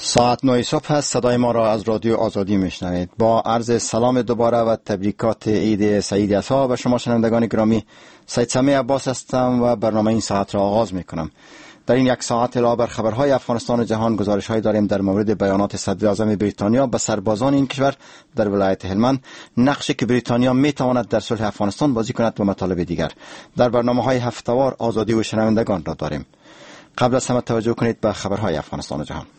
ساعت 9 صبح هست. صدای ما را از رادیو آزادی میشنوید. با عرض سلام دوباره و تبریکات عید سعید عطا و شما شنوندگان گرامی، سید سمیع عباس هستم و برنامه این ساعت را آغاز میکنم. در این یک ساعت علاوه بر خبرهای افغانستان و جهان گزارش‌هایی داریم در مورد بیانات صدر اعظم بریتانیا به سربازان این کشور در ولایت هلمند، نقشی که بریتانیا میتواند در صلح افغانستان بازی کند و مطالب دیگر. در برنامه‌های هفته‌وار آزادی و شنوندگان را داریم. قبل از همه توجه کنید به خبرهای افغانستان و جهان.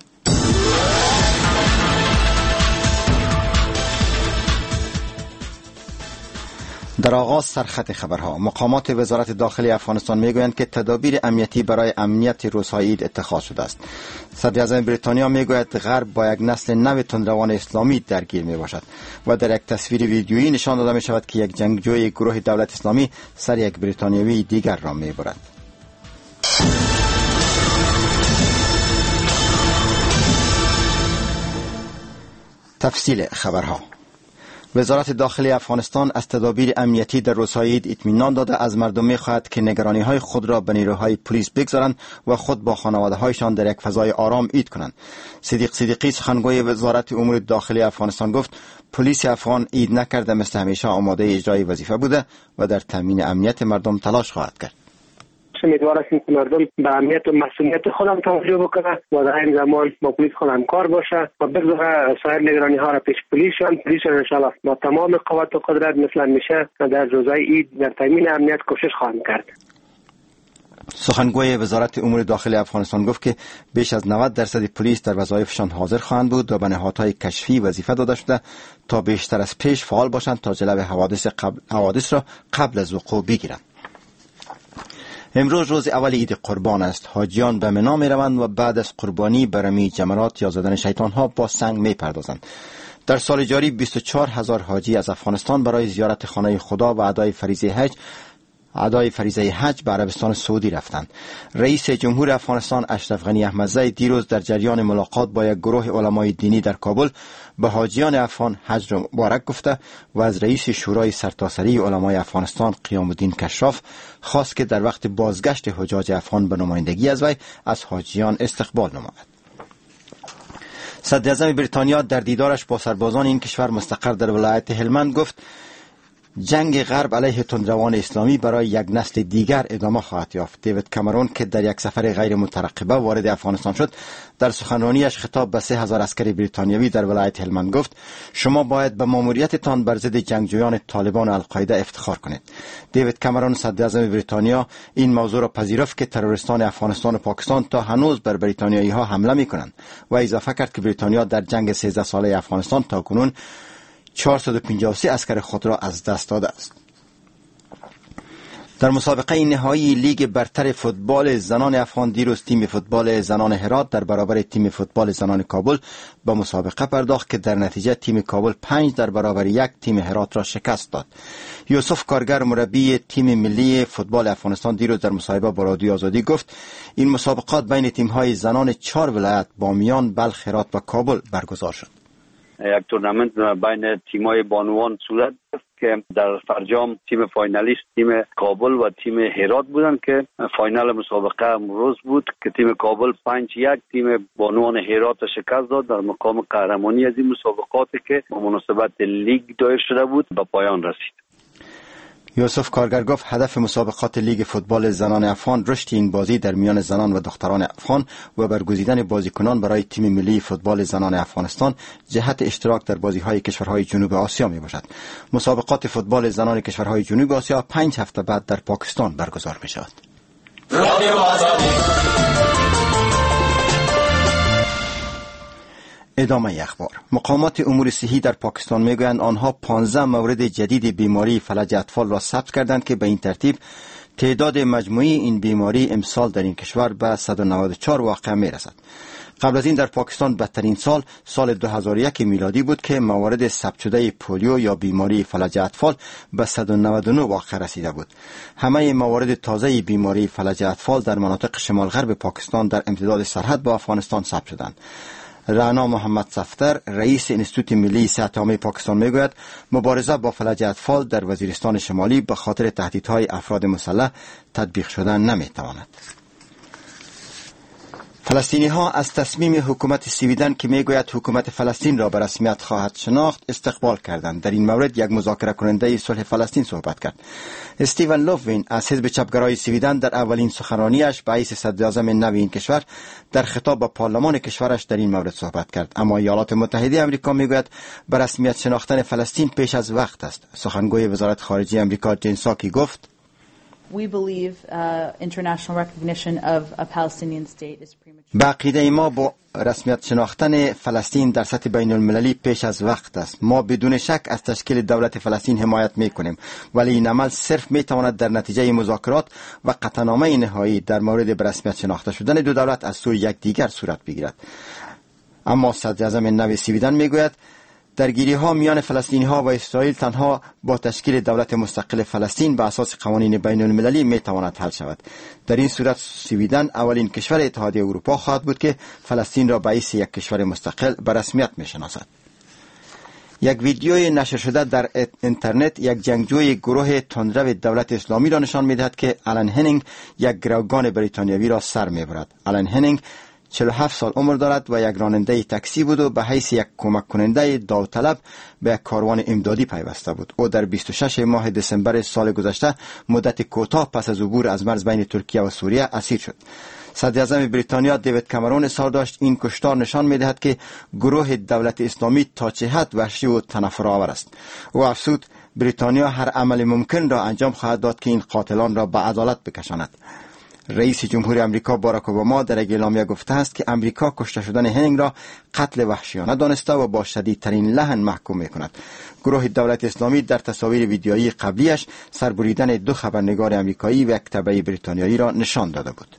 در آغاز سرخط خبرها، مقامات وزارت داخلی افغانستان میگویند که تدابیر امنیتی برای امنیت روزهای عید اتخاذ شده است. صدر اعظم بریتانیا میگوید غرب با یک نسل نو تندروان اسلامی درگیر می باشد و در یک تصویر ویدیویی نشان داده می شود که یک جنگجوی گروه دولت اسلامی سر یک بریتانیایی دیگر را می برد. تفصیل خبرها. وزارت داخلی افغانستان از تدابیر امنیتی در روزهای عید اطمینان داده از مردم می‌خواهد که نگرانی‌های خود را به نیروهای پلیس بگذارند و خود با خانواده‌هایشان در یک فضای آرام عید کنند. صدیق صدیقی سخنگوی وزارت امور داخلی افغانستان گفت پلیس افغان عید نکرده مثل همیشه آماده اجرای وظیفه بوده و در تامین امنیت مردم تلاش خواهد کرد. امیدوار هستیم که مردم به امنیت و مسئولیت خودم توجه بکنه و در این زمان با پلیس خود همکار باشه و بگذاره سایر نگرانی ها را پیش پلیس ان شاء الله با تمام قوت و قدرت مثل همیشه در روزهای عید در تامین امنیت کوشش خواهیم کرد. سخنگوی وزارت امور داخلی افغانستان گفت که بیش از 90% پلیس در وظایفشان حاضر خواهند بود و به نهادهای کشفی وظیفه داده شده تا بیشتر از پیش فعال باشند تا جلوی حوادث را قبل از وقوع بگیرند. امروز روز اول عید قربان است. حاجیان به منا می روند و بعد از قربانی به رمی جمرات یا زدن شیطان ها با سنگ می پردازند. در سال جاری 24,000 حاجی از افغانستان برای زیارت خانه خدا و ادای فریضه حج به عربستان سعودی رفتند. رئیس جمهور افغانستان اشرف غنی احمدزی دیروز در جریان ملاقات با یک گروه علمای دینی در کابل به حاجیان افغان حج را مبارک گفته و از رئیس شورای سرتاسری علمای افغانستان قیام الدین کشاف خواست که در وقت بازگشت حجاج افغان به نمایندگی از وی از حاجیان استقبال نماید. صدر اعظم بریتانیا در دیدارش با سربازان این کشور مستقر در ولایت هلمند گفت جنگ غرب علیه تندروان اسلامی برای یک نسل دیگر ادامه خواهد یافت. دیوید کامرون که در یک سفر غیر مترقبه وارد افغانستان شد، در سخنرانیش خطاب به 3000 عسکر بریتانیایی در ولایت هلمند گفت شما باید به ماموریتتان بر ضد جنگجویان طالبان و القاعده افتخار کنید. دیوید کامرون صدر اعظم بریتانیا این موضوع را پذیرفت که تروریستان افغانستان و پاکستان تا هنوز بر بریتانیایی ها حمله می‌کنند و اضافه کرد که بریتانیا در جنگ 13 ساله افغانستان تاکنون 453 عسکر خود را از دست داده است. در مسابقه نهایی لیگ برتر فوتبال زنان افغان دیروز تیم فوتبال زنان هرات در برابر تیم فوتبال زنان کابل به مسابقه پرداخت که در نتیجه تیم کابل 5 در برابر 1 تیم هرات را شکست داد. یوسف کارگر مربی تیم ملی فوتبال افغانستان دیروز در مصاحبه با رادیو آزادی گفت این مسابقات بین تیم‌های زنان 4 ولایت بامیان، بلخ، هرات و کابل برگزار شد. یک تورنمنت بین تیم‌های بانوان صورت گرفت که در فرجام تیم فاینالیست تیم کابل و تیم هرات بودند که فاینال مسابقه امروز بود که تیم کابل 5-1 تیم بانوان هرات را شکست داد. در مقام قهرمانی از این مسابقاتی که به مناسبت لیگ دایر شده بود به پایان رسید. یوسف کارگر گفت هدف مسابقات لیگ فوتبال زنان افغان رشد این بازی در میان زنان و دختران افغان و برگزیدن بازیکنان برای تیم ملی فوتبال زنان افغانستان جهت اشتراک در بازی‌های کشورهای جنوب آسیا میباشد. مسابقات فوتبال زنان کشورهای جنوب آسیا 5 هفته بعد در پاکستان برگزار می‌شود. ادامه اخبار. مقامات امور صحی در پاکستان میگویند آنها 15 مورد جدید بیماری فلج اطفال را ثبت کردند که به این ترتیب تعداد مجموعی این بیماری امسال در این کشور به 194 واقعه میرسد. قبل از این در پاکستان بدترین سال 2001 میلادی بود که موارد ثبت شده پولیو یا بیماری فلج اطفال به 199 واقعه رسیده بود. همه موارد تازه بیماری فلج اطفال در مناطق شمال غرب پاکستان در امتداد سرحد با افغانستان ثبت شدند. رانا محمد صفتر رئیس انستیتوت ملی صحت عامه پاکستان میگوید مبارزه با فلج اطفال در وزیرستان شمالی به خاطر تهدیدهای افراد مسلح تطبیق شدن نمیتواند. فلسطینی ها از تصمیم حکومت سویدن که میگوید حکومت فلسطین را به رسمیت خواهد شناخت استقبال کردند. در این مورد یک مذاکره کننده صلح فلسطین صحبت کرد. استیون لوفوین از حزب چپگرای سویدن در اولین سخنرانیش به حیث صدر اعظم نو این کشور در خطاب به پارلمان کشورش در این مورد صحبت کرد. اما ایالات متحده آمریکا میگوید به رسمیت شناختن فلسطین پیش از وقت است. سخنگوی وزارت خارجه آمریکا جین ساکی گفت: We believe international recognition of a Palestinian state is premature. با عقیده ما با رسمیت شناختن فلسطین در سطح بین المللی پیش از وقت است. ما بدون شک از تشکیل دولت فلسطین حمایت میکنیم، ولی این عمل صرف میتواند در نتیجه مذاکرات و قطعنامه نهایی در مورد به رسمیت شناخته شدن دو دولت از سوی یکدیگر صورت بگیرد. اما صدر اعظم نو سویدن میگوید درگیری ها میان فلسطینی ها و اسرائیل تنها با تشکیل دولت مستقل فلسطین به اساس قوانین بین المللی می تواند حل شود. در این صورت سویدن اولین کشور اتحادیه اروپا خواهد بود که فلسطین را به حیث یک کشور مستقل به رسمیت می شناسد. یک ویدیوی نشر شده در اینترنت یک جنگجوی گروه تندرو دولت اسلامی را نشان می دهد که آلن هنینگ یک گروگان بریتانیایی را سر می برد. آلن هنینگ 47 سال عمر دارد و یک راننده تاکسی بود و به حیث یک کمک کننده داوطلب به یک کاروان امدادی پیوسته بود. او در 26 ماه دسامبر سال گذشته مدت کوتاه پس از عبور از مرز بین ترکیه و سوریه اسیر شد. صدر اعظم بریتانیا دیوید کامرون اظهار داشت این کشتار نشان می‌دهد که گروه دولت اسلامی تا چه حد وحشی و تنفرآور است. او افزود بریتانیا هر عمل ممکن را انجام خواهد داد که این قاتلان را به عدالت بکشاند. رئیس جمهور آمریکا باراک اوباما در یک اعلامیه گفته است که آمریکا کشته شدن هنینگ را قتل وحشیانه دانسته و با شدیدترین لحن محکوم می‌کند. گروه دولت اسلامی در تصاویر ویدیویی قبلیش سربریدن دو خبرنگار آمریکایی و یک تبع بریتانیایی را نشان داده بود.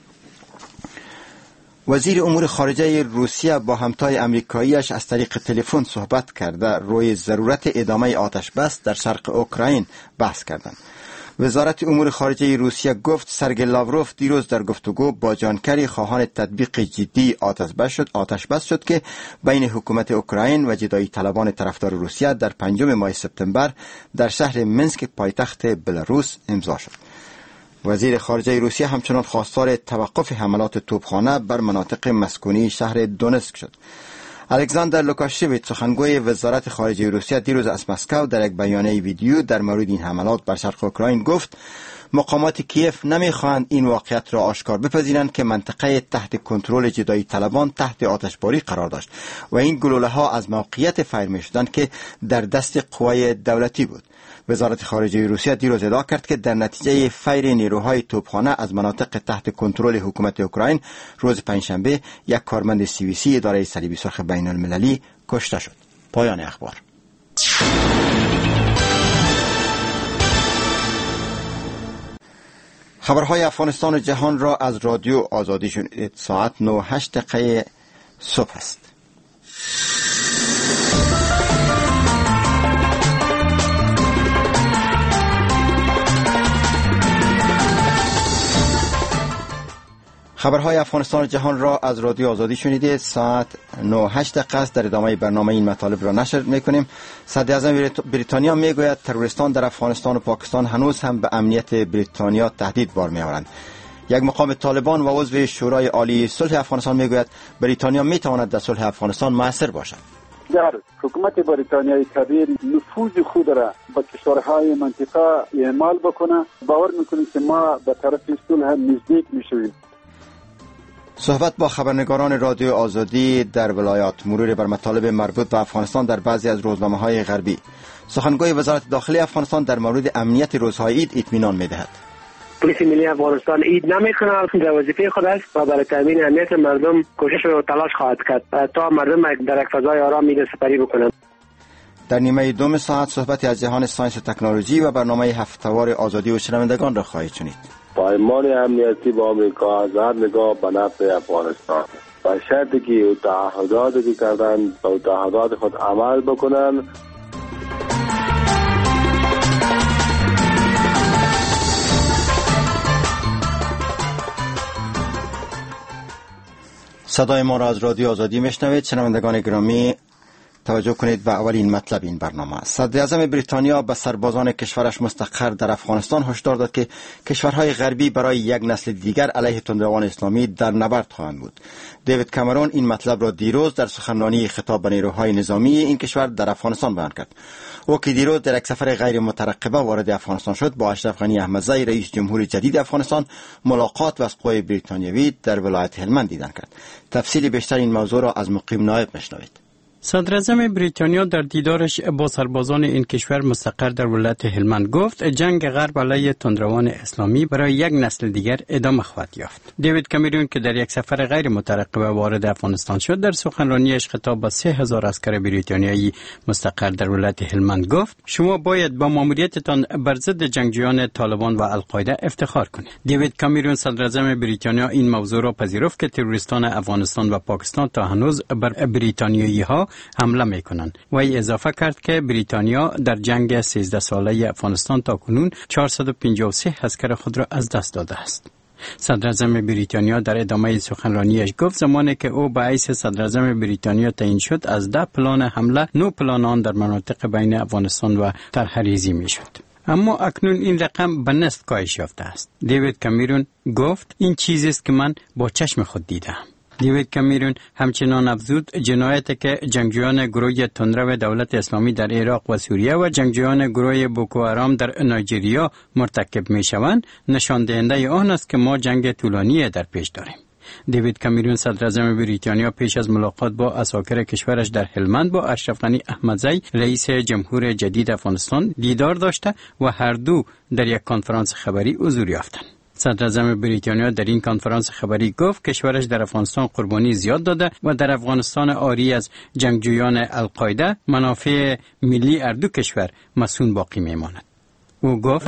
وزیر امور خارجه روسیه با همتای آمریکاییش از طریق تلفن صحبت کرده روی ضرورت ادامه آتش بس در شرق اوکراین بحث کردند. وزارت امور خارجه روسیه گفت سرگئی لاوروف دیروز در گفتگو با جان کری خواهان تطبیق جدی آتش بس شد که بین حکومت اوکراین و جدایی طلبان طرفدار روسیه در 5 ماه سپتامبر در شهر منسک پایتخت بلاروس امضا شد. وزیر خارجه روسیه همچنان خواستار توقف حملات توپخانه بر مناطق مسکونی شهر دونتسک شد. الکساندر لوکاشویچ سخنگوی وزارت خارجه روسیه دیروز از مسکو در یک بیانیه ویدیو در مورد این حملات بر شرق اوکراین گفت مقامات کیف نمیخواهند این واقعیت را آشکار بپذیرند که منطقه تحت کنترل جدایی طلبان تحت آتشباری قرار داشت و این گلوله ها از موقعیت فیر می شدند که در دست قوای دولتی بود. وزارت خارجه روسیه دیروز ادعا کرد که در نتیجه فیر نیروهای توپخانه از مناطق تحت کنترل حکومت اوکراین روز پنجشنبه یک کارمند سوئیسی اداره صلیبی سرخ بین المللی کشته شد. پایان اخبار. خبرهای افغانستان و جهان را از رادیو آزادی شنیدید. ساعت 9:08 صبح است. خبرهای افغانستان و جهان را از رادیو آزادی شنیدید. ساعت 9:08 است. در ادامه برنامه این مطالب را نشر میکنیم. صدر اعظم بریتانیا میگوید تروریستان در افغانستان و پاکستان هنوز هم به امنیت بریتانیا تهدید بار میآورند. یک مقام طالبان و عضو شورای عالی صلح افغانستان میگوید بریتانیا میتواند در صلح افغانستان مؤثر باشد. در حکومت بریتانیای کبیر نفوذ خود را به کشورهای منطقه اعمال بکنه، باور میکنیم که ما به طرف صلح نزدیک میشویم. صحبت با خبرنگاران رادیو آزادی در ولایات، مرور بر مطالب مربوط به افغانستان در بعضی از روزنامه‌های غربی. سخنگوی وزارت داخلی افغانستان در مورد امنیت روزهای عید اطمینان می‌دهد. پلیس ملی افغانستان عید نمیکنه، در وظیفه خود است و برای تامین امنیت مردم کوشش و تلاش خواهد کرد تا مردم در یک فضای آرام عید سپری بکنند. در نیمه دوم ساعت صحبتی از جهان ساینس و تکنولوژی و برنامه هفته‌وار آزادی و شنوندگان را خواهید شنید. پایمان امنیتی با آمریکا از هر نگاه به نفع افغانستان و شرطی که تعهداتی که کردن به تعهدات خود عمل بکنن. صدای ما را از رادیو آزادی میشنوید. شنوندگان گرامی، توجه کنید به اولین مطلب این برنامه. صدر اعظم بریتانیا به سربازان کشورش مستقر در افغانستان هشدار داد که کشورهای غربی برای یک نسل دیگر علیه تندروان اسلامی در نبرد خواهند بود. دیوید کامرون این مطلب را دیروز در سخنرانی خطاب به نیروهای نظامی این کشور در افغانستان بیان کرد. او که دیروز در یک سفر غیر مترقبه وارد افغانستان شد، با اشرف غنی احمدزی رئیس جمهور جدید افغانستان ملاقات و از قوای بریتانیوی در ولایت هلمند دیدن کرد. تفصیل بیشتر این موضوع را از مقیم نایب میشنوید. صدر اعظم بریتانیا در دیدارش با سربازان این کشور مستقر در ولایت هلمند گفت جنگ غرب علیه تندروان اسلامی برای یک نسل دیگر ادامه خواهد یافت. دیوید کامرون که در یک سفر غیر مترقبه وارد افغانستان شد، در سخنرانیش خطاب به 3000 عسکر بریتانیایی مستقر در ولایت هلمند گفت شما باید با ماموریتتان بر ضد جنگجویان طالبان و القاعده افتخار کنید. دیوید کامرون صدر اعظم بریتانیا این موضوع را پذیرفت که تروریستان افغانستان و پاکستان تا هنوز بر بریتانیایی‌ها حمله میکنند و ای اضافه کرد که بریتانیا در جنگ 13 ساله افغانستان تا کنون 453 عسکر خود را از دست داده است. صدر اعظم بریتانیا در ادامه سخنرانیش گفت زمانی که او به حیث صدر اعظم بریتانیا تعیین شد از 10 پلان حمله 9 پلان آن در مناطق بین افغانستان و طرحریزی میشد. اما اکنون این رقم به نصف کاهش یافته است. دیوید کامرون گفت این چیزی است که من با چشم خود دیدم. دیوید کامرون همچنان افزود جنایتی که جنگجویان گروه تندرو دولت اسلامی در عراق و سوریه و جنگجویان گروه بوکو حرام در نایجریا مرتکب می شوند نشان دهنده آن است که ما جنگ طولانی در پیش داریم. دیوید کامرون صدر اعظم بریتانیا پیش از ملاقات با عساکر کشورش در هلمند با اشرف غنی احمدزی رئیس جمهور جدید افغانستان دیدار داشته و هر دو در یک کنفرانس خبری حضور یافتند. صدر اعظم بریتانیا در این کنفرانس خبری گفت کشورش در افغانستان قربانی زیاد داده و در افغانستان عاری از جنگجویان القاعده منافع ملی هر دو کشور مصون باقی میماند. او گفت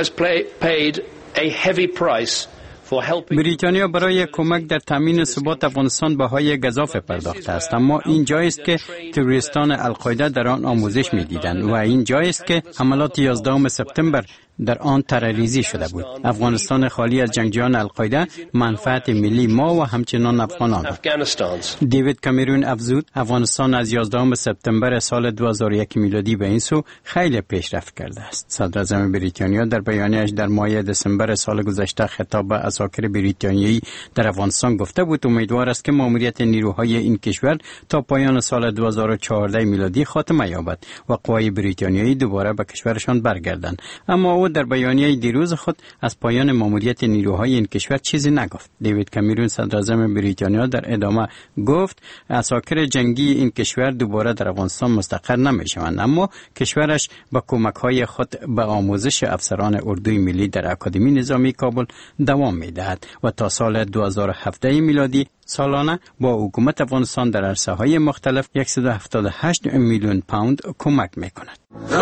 بریتانیا برای کمک در تامین ثبات افغانستان بهای گزاف پرداخته است، اما این جایی است که تروریستان القاعده در آن آموزش می‌دیدند و این جایی است که حملات 11 سپتامبر در آن تروریزی شده بود. افغانستان خالی از جنگجویان القاعده منفعت ملی ما و همچنان افغانان. دیوید کامرون افزود افغانستان از 11 سپتامبر سال 2001 میلادی به این سو خیلی پیشرفت کرده است. صدر اعظم بریتانیا در بیانیه‌اش در ماه دسامبر سال گذشته خطاب به عساکر بریتانیایی در افغانستان گفته بود امیدوار است که ماموریت نیروهای این کشور تا پایان سال 2014 میلادی خاتمه یابد و قوای بریتانیایی دوباره به کشورشان برگردند. اما او در بیانیه دیروز خود از پایان ماموریت نیروهای این کشور چیزی نگفت. دیوید کامرون صدر اعظم بریتانیا در ادامه گفت عساکر جنگی این کشور دوباره در افغانستان مستقر نمی‌شوند، اما کشورش با کمک‌های خود به آموزش افسران اردوی ملی در اکادمی نظامی کابل دوام می‌دهد و تا سال 2017 میلادی سالانه با حکومت افغانستان در عرصه‌های مختلف 178 میلیون پوند کمک می‌کند.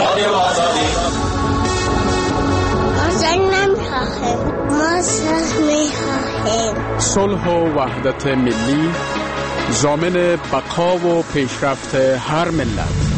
ما صلح می‌خواهیم. صلح و وحدت ملی ضامن بقا و پیشرفت هر ملت.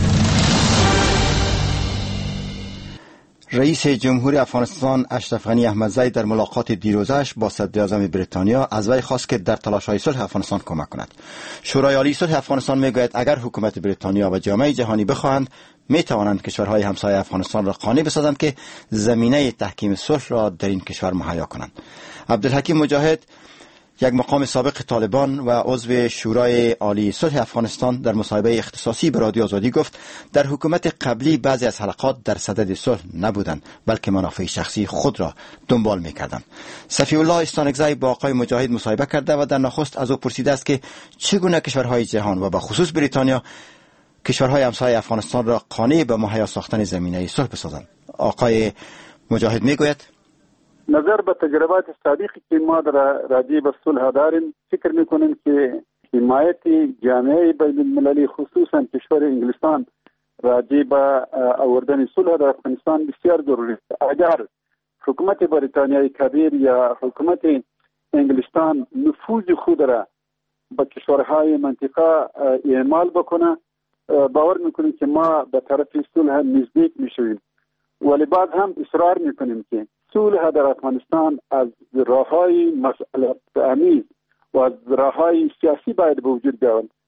رئیس جمهور افغانستان اشرف غنی احمدزی در ملاقات دیروزش با صدر اعظم بریتانیا از وی خواست که در تلاش‌های صلح افغانستان کمک کند. شورای عالی صلح افغانستان میگوید اگر حکومت بریتانیا و جامعه جهانی بخواهند می توانند کشورهای همسایه افغانستان را قانع بسازند که زمینه تحکیم صلح را در این کشور مهیا کنند. عبدالحکیم مجاهد، یک مقام سابق طالبان و عضو شورای عالی صلح افغانستان، در مصاحبه اختصاصی به رادیو آزادی گفت در حکومت قبلی بعضی از حلقات در صدد صلح نبودند بلکه منافع شخصی خود را دنبال می‌کردند. صفی الله استانکزی با آقای مجاهد مصاحبه کرده و در نخست از او پرسیده است که چگونه کشورهای جهان و به خصوص بریتانیا کشورهای همسایه افغانستان را قانع به مهیا ساختن زمینه صلح بسازند. آقای مجاهد میگوید نظر به تجربات سابقی که ما در راجع به صلح داریم فکر میکنیم که حمایت جامعه بین المللی خصوصا کشور انگلستان راجع به آوردن صلح در افغانستان بسیار ضروری است. اگر حکومت بریتانیای کبیر یا حکومت انگلستان نفوذ خود را به کشورهای منطقه اعمال بکنه باور میکنیم که ما به طرف صلح نزدیک میشویم، ولی بعد هم اصرار میکنیم که صلح در افغانستان از راههای مسئله آمیز و از راههای سیاسی باید به وجود بیاید.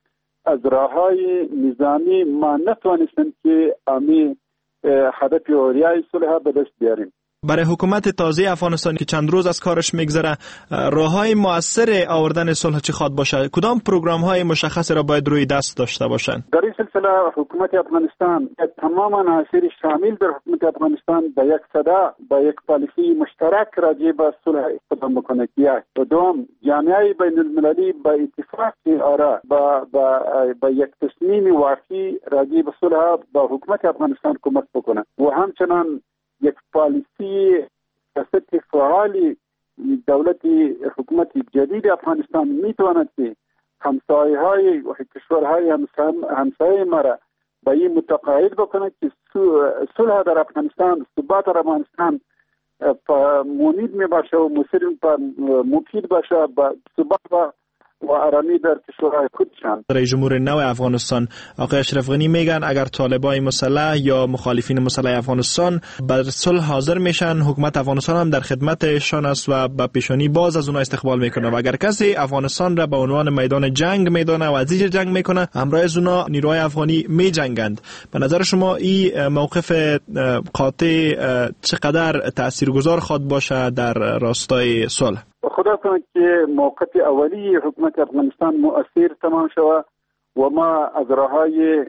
از راههای نظامی ما نتوانستیم که امی هدف اولیای صلح به دست بیاریم. برای حکومت تازه افغانستان که چند روز از کارش میگذره، راههای مؤثر آوردن صلح چه خواد باشه؟ کدام پروگرام‌های مشخص را باید روی دست داشته باشند؟ در این سلسله حکومت افغانستان تمام عناصر شامل در حکومت افغانستان با یک صدا، با یک پالیسی مشترک راجع به صلح اقدام بکنه. و دوم، جامعه بین المللی با اتفاق آرا با یک تصمیم واقعی راجع به صلح با حکومت افغانستان کمک بکنه و همچنان یک پالیسی سیاست فعالی دولت حکومت جدید افغانستان میتواند که همسایه‌های و کشورهای همسایه ما را به این متقاعد بکنه که صلح در افغانستان، ثبات در افغانستان مونید می باشه و مفید باشه با ثبات و آرامی در کشورهای خودشان. رئیس جمهور نو افغانستان آقای اشرف غنی میگن اگر طالبای مسلح یا مخالفین مسلح افغانستان بر صلح حاضر میشن، حکومت افغانستان هم در خدمتشان است و به پیشانی باز از اونها استقبال میکنه و اگر کسی افغانستان را به عنوان میدان جنگ میدونه و از جنگ میکنه، همراه از اونها نیروهای افغانی میجنگند. به نظر شما این موقف قاطع چقدر تاثیرگذار خواد باشه در راستای صلح؟ خدا کنه که موقف اولی حکومت افغانستان مؤثر تمام شود و ما از راههای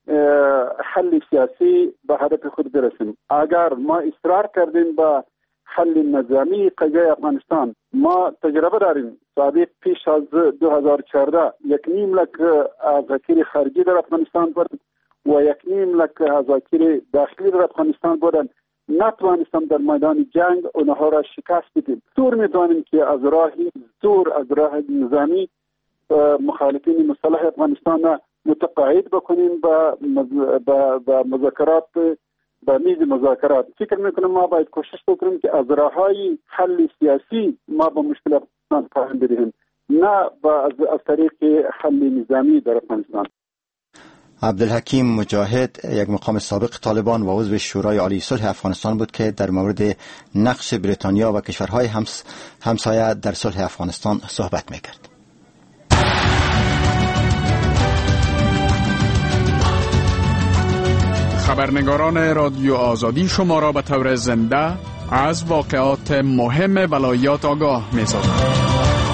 حل سیاسی به هدف خود برسیم. اگر ما اصرار کردیم به حل نظامی قضیه افغانستان، ما تجربه داریم. سابق پیش از 2014 1.5 لک ذخیره خارجی در افغانستان بود و 1.5 لک ذخیره داخلی در افغانستان بودند. نتوانستم در میدان جنگ اونها را شکست بدیم. طور می‌دانیم که از راه زور، از راه نظامی مخالفین مسلح افغانستان را متقاعد بکنیم با مذاکرات، با میز مذاکرات. فکر میکنم ما باید کوشش بکنیم که از راههای حل سیاسی ما با مشکل افغانستان پایان بدهیم، نه از طریق حل نظامی در افغانستان. عبدالحکیم مجاهد، یک مقام سابق طالبان و عضو شورای عالی صلح افغانستان بود که در مورد نقش بریتانیا و کشورهای همسایه در صلح افغانستان صحبت میکرد. خبرنگاران رادیو آزادی شما را به طور زنده از واقعات مهم ولایات آگاه می‌سازند.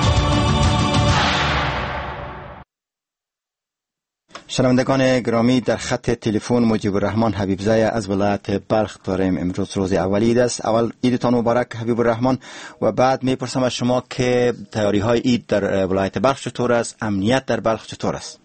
شنوندگان گرامی، در خط تلفن مجیب الرحمن حبیبزی از ولایت بلخ داریم. امروز روز اولی عید است. اول عیدتان مبارک حبیب الرحمن و بعد میپرسم از شما که تیاری های عید در ولایت بلخ چطور است؟ امنیت در بلخ چطور است؟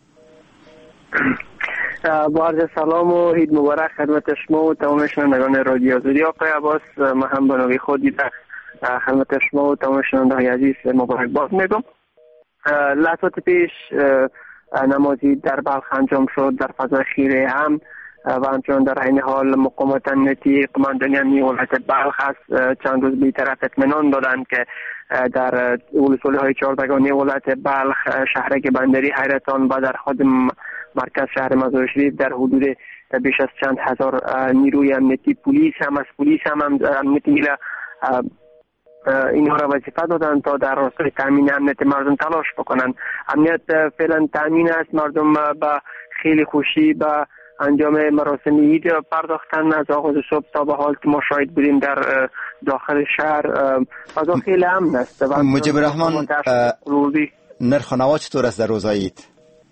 با عرض سلام و عید مبارک خدمت شما و تمام شنوندگان رادیو آزادی. آقای عباس، ما هم به نوبه خودی در خدمت شما و تمام شنوندگان عزیز مبارکباد میگم. لحظات پیش نمازی در بلخ انجام شد در فضای خیره هم و همچنان در این حال مقامات امنیتی قماندانی امنیتی ولایت بلخ است چند روز بی‌طرف اطمینان دادند که در ولسوالی‌های 14گانه ولایت بلخ، شهرک بندری حیرتان و در خود مرکز شهر مزار شریف در حدود بیش از چند هزار نیروی امنیتی، پلیس هم امنیتی میله اینها را وظیفه دادند تا در راستای تامین امنیت مردم تلاش بکنند. امنیت فعلا تامین است. مردم با خیلی خوشی با انجام مراسم عید پرداختن. از آغاز صبح تا به حال که ما شاهد بودیم در داخل شهر فضا خیلی امن است. مجیب الرحمن، نرخ و نوا چطور است در روزهای عید؟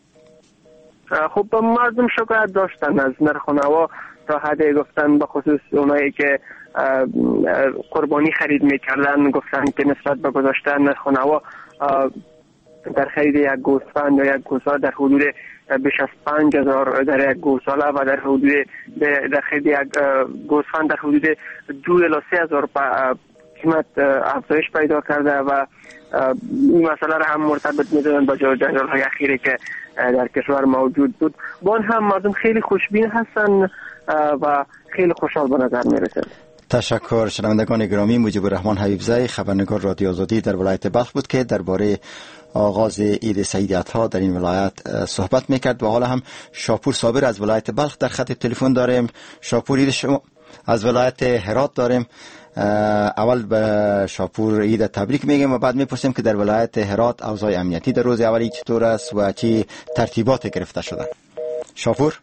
خب مردم شکایت داشتن از نرخ و نوا، تا حد گفتن به خصوص اونایی که قربانی خرید میکردن گفتن که نسبت به گذشته نرخ و نوا در خرید یک گوسفند یا یک گوساله در حدود بیش از 5000 در یک گوساله و در حدود در خرید یک گوسفند در حدود 2 الی 3000 قیمت افزایش پیدا کرده و این مسئله را هم مرتبط می‌دونن با جنجال‌های اخیری که در کشور موجود بود. با آن هم مردم خیلی خوشبین هستند و خیلی خوشحال به نظر می‌رسند. تشکر. شنوندگان گرامی، مجیب الرحمن حبیبزی خبرنگار رادیو آزادی در ولایت بلخ بود که درباره آغاز عید سعید اضحی در این ولایت صحبت میکرد. و حالا هم شاپور صابر از ولایت بلخ در خط تلفن داریم. شاپور، عید شما از ولایت هرات داریم. اول به شاپور عید تبریک میگیم و بعد میپرسیم که در ولایت هرات اوضاع امنیتی در روز اولی چطور است و چی ترتیبات گرفته شدن. شاپور.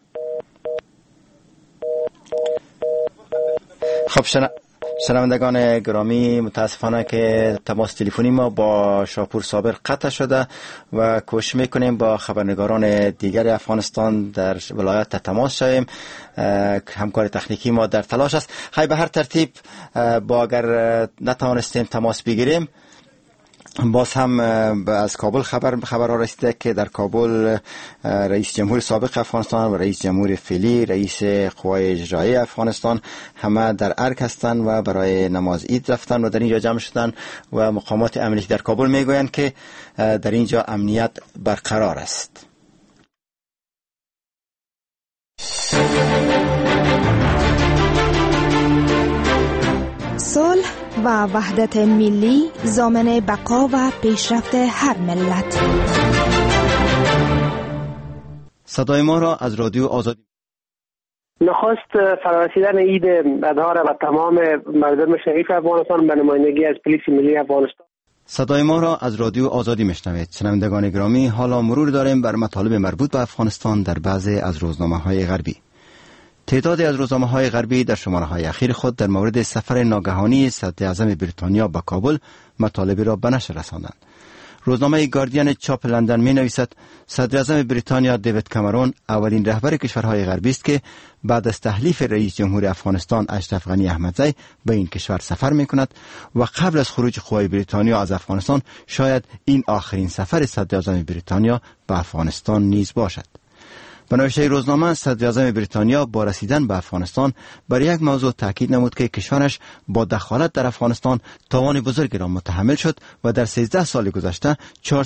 خب شنوندگان گرامی، متاسفانه که تماس تلفنی ما با شاپور صابر قطع شده و کوشش میکنیم با خبرنگاران دیگر افغانستان در ولایت تماس شویم. همکار تکنیکی ما در تلاش است. به هر ترتیب با اگر نتوانستیم تماس بگیریم، باز هم از کابل خبر رسیده که در کابل رئیس جمهور سابق افغانستان و رئیس جمهور فعلی، رئیس قوای اجرایی افغانستان همه در ارگ هستند و برای نماز عید رفتن و در اینجا جمع شدن و مقامات امنیتی در کابل میگویند که در اینجا امنیت برقرار است. صلح و وحدت ملی ضامن بقا و پیشرفت هر ملت. صدای ما را از رادیو آزادی. نخست فرارسیدن عید اضحی را به تمام مردم شریف افغانستان به نمایندگی از پلیس ملی افغانستان. صدای ما را از رادیو آزادی میشنوید. شنوندگان گرامی، حالا مرور داریم بر مطالب مربوط به افغانستان در بعضی از روزنامه‌های غربی. تعدادی از روزنامه‌های غربی در شماره‌های اخیر خود در مورد سفر ناگهانی صدراعظم بریتانیا به کابل مطالبی را به نشر رساندند. روزنامه گاردین چاپ لندن می‌نویسد صدراعظم بریتانیا دیوید کامرون اولین رهبر کشورهای غربی است که بعد از تحلیف رئیس جمهور افغانستان اشرف غنی احمدزی به این کشور سفر می‌کند و قبل از خروج قوای بریتانیا از افغانستان شاید این آخرین سفر صدراعظم بریتانیا به افغانستان نیز باشد. به نوشته روزنامه، صدراعظم بریتانیا با رسیدن به افغانستان بر یک موضوع تاکید نمود که کشورش با دخالت در افغانستان تاوان بزرگی را متحمل شد و در 13 سال گذشته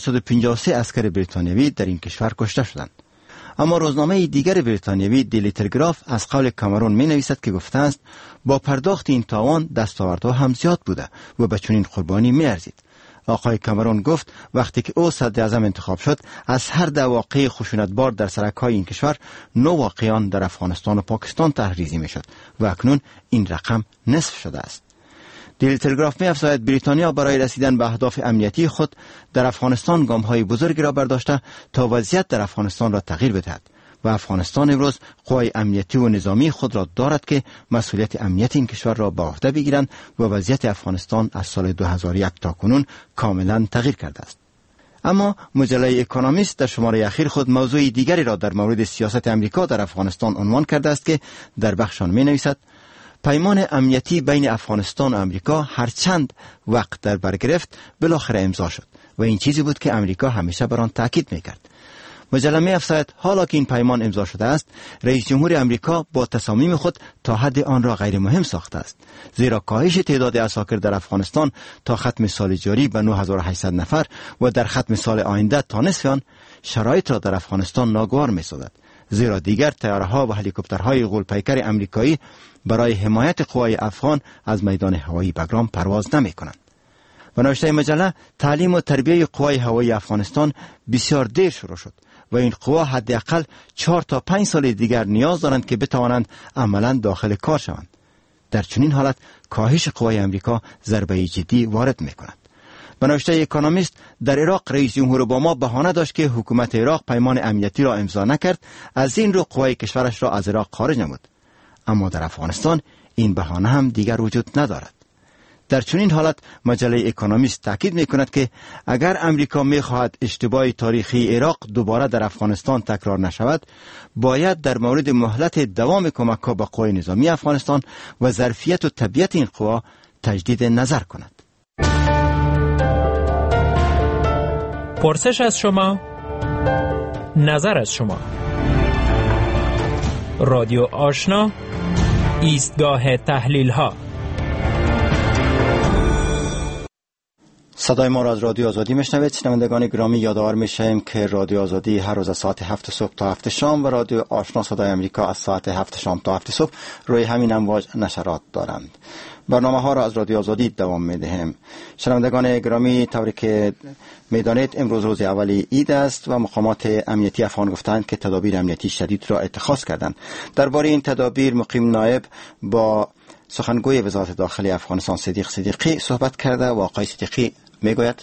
453 عسکر بریتانیایی در این کشور کشته شدند. اما روزنامه دیگر بریتانیایی دیلی تلگراف از قول کامرون می نویسد که گفته است با پرداخت این تاوان دستاوردها هم زیاد بوده و به چنین قربانی می ارزید. آقای کامرون گفت وقتی که او صدراعظم انتخاب شد از هر 10 واقعه خشونتبار در سرک‌های این کشور 9 واقعان در افغانستان و پاکستان تحریزی می‌شد و اکنون این رقم نصف شده است. دیلی تلگراف می‌افزاید بریتانیا برای رسیدن به اهداف امنیتی خود در افغانستان گام‌های بزرگی را برداشته تا وضعیت در افغانستان را تغییر بدهد و افغانستان امروز قوای امنیتی و نظامی خود را دارد که مسئولیت امنیت این کشور را به عهده بگیرند و وضعیت افغانستان از سال 2001 تا کنون کاملا تغییر کرده است. اما مجله اکونومیست در شماره اخیر خود موضوع دیگری را در مورد سیاست امریکا در افغانستان عنوان کرده است که در بخشان می نویسد پیمان امنیتی بین افغانستان و امریکا هرچند وقت در بر گرفت بالاخره امضا شد و این چیزی بود که امریکا همیشه بر آن تاکید می‌کرد. مجله می‌افزاید حالا که این پیمان امضا شده است، رئیس جمهور امریکا با تصامیم خود تا حد آن را غیر مهم ساخته است، زیرا کاهش تعداد عساکر در افغانستان تا ختم سال جاری به 9800 نفر و در ختم سال آینده تا نصف آن شرایط را در افغانستان ناگوار می‌سازد، زیرا دیگر طیاره‌ها و هلیکوپترهای غول‌پیکر امریکایی برای حمایت قوای افغان از میدان هوایی بگرام پرواز نمی‌کنند. و نوشته مجله تعلیم و تربیه قوای هوایی افغانستان بسیار دیر شروع شد و این قوا حداقل 4 تا 5 سال دیگر نیاز دارند که بتوانند عملاً داخل کار شوند. در چنین حالت کاهش قوای امریکا ضربه جدی وارد می‌کند. به نوشته اکونومیست در عراق رئیس جمهور اوباما بهانه داشت که حکومت عراق پیمان امنیتی را امضا نکرد، از این رو قوای کشورش را از عراق خارج نمود. اما در افغانستان این بهانه هم دیگر وجود ندارد. در چنین حالت مجله اکونومیست تاکید می‌کند که اگر امریکا می‌خواهد اشتباه تاریخی عراق دوباره در افغانستان تکرار نشود، باید در مورد مهلت دوام کمک‌ها به قوای نظامی افغانستان و ظرفیت و طبیعت این قوا تجدید نظر کند. پرسش از شما، نظر از شما. رادیو آشنا، ایستگاه تحلیل‌ها. صدای ما را از رادیو آزادی میشنوید. شنوندگان گرامی، یادآور میشیم که رادیو آزادی هر روز از ساعت 7 صبح تا 7 شام و رادیو آشنا صدای امریکا از ساعت 7 شام تا 7 صبح روی همین امواج نشرات دارند. برنامه ها را از رادیو آزادی دوام میدهیم. شنوندگان گرامی، طوری که میدانید امروز روز اولی عید است و مقامات امنیتی افغان گفتند که تدابیر امنیتی شدید را اتخاذ کردند. درباره این تدابیر مقیم نایب با سخنگوی وزارت داخلی افغانستان صدیق صدیقی صحبت کرده و آقای صدیقی میگوید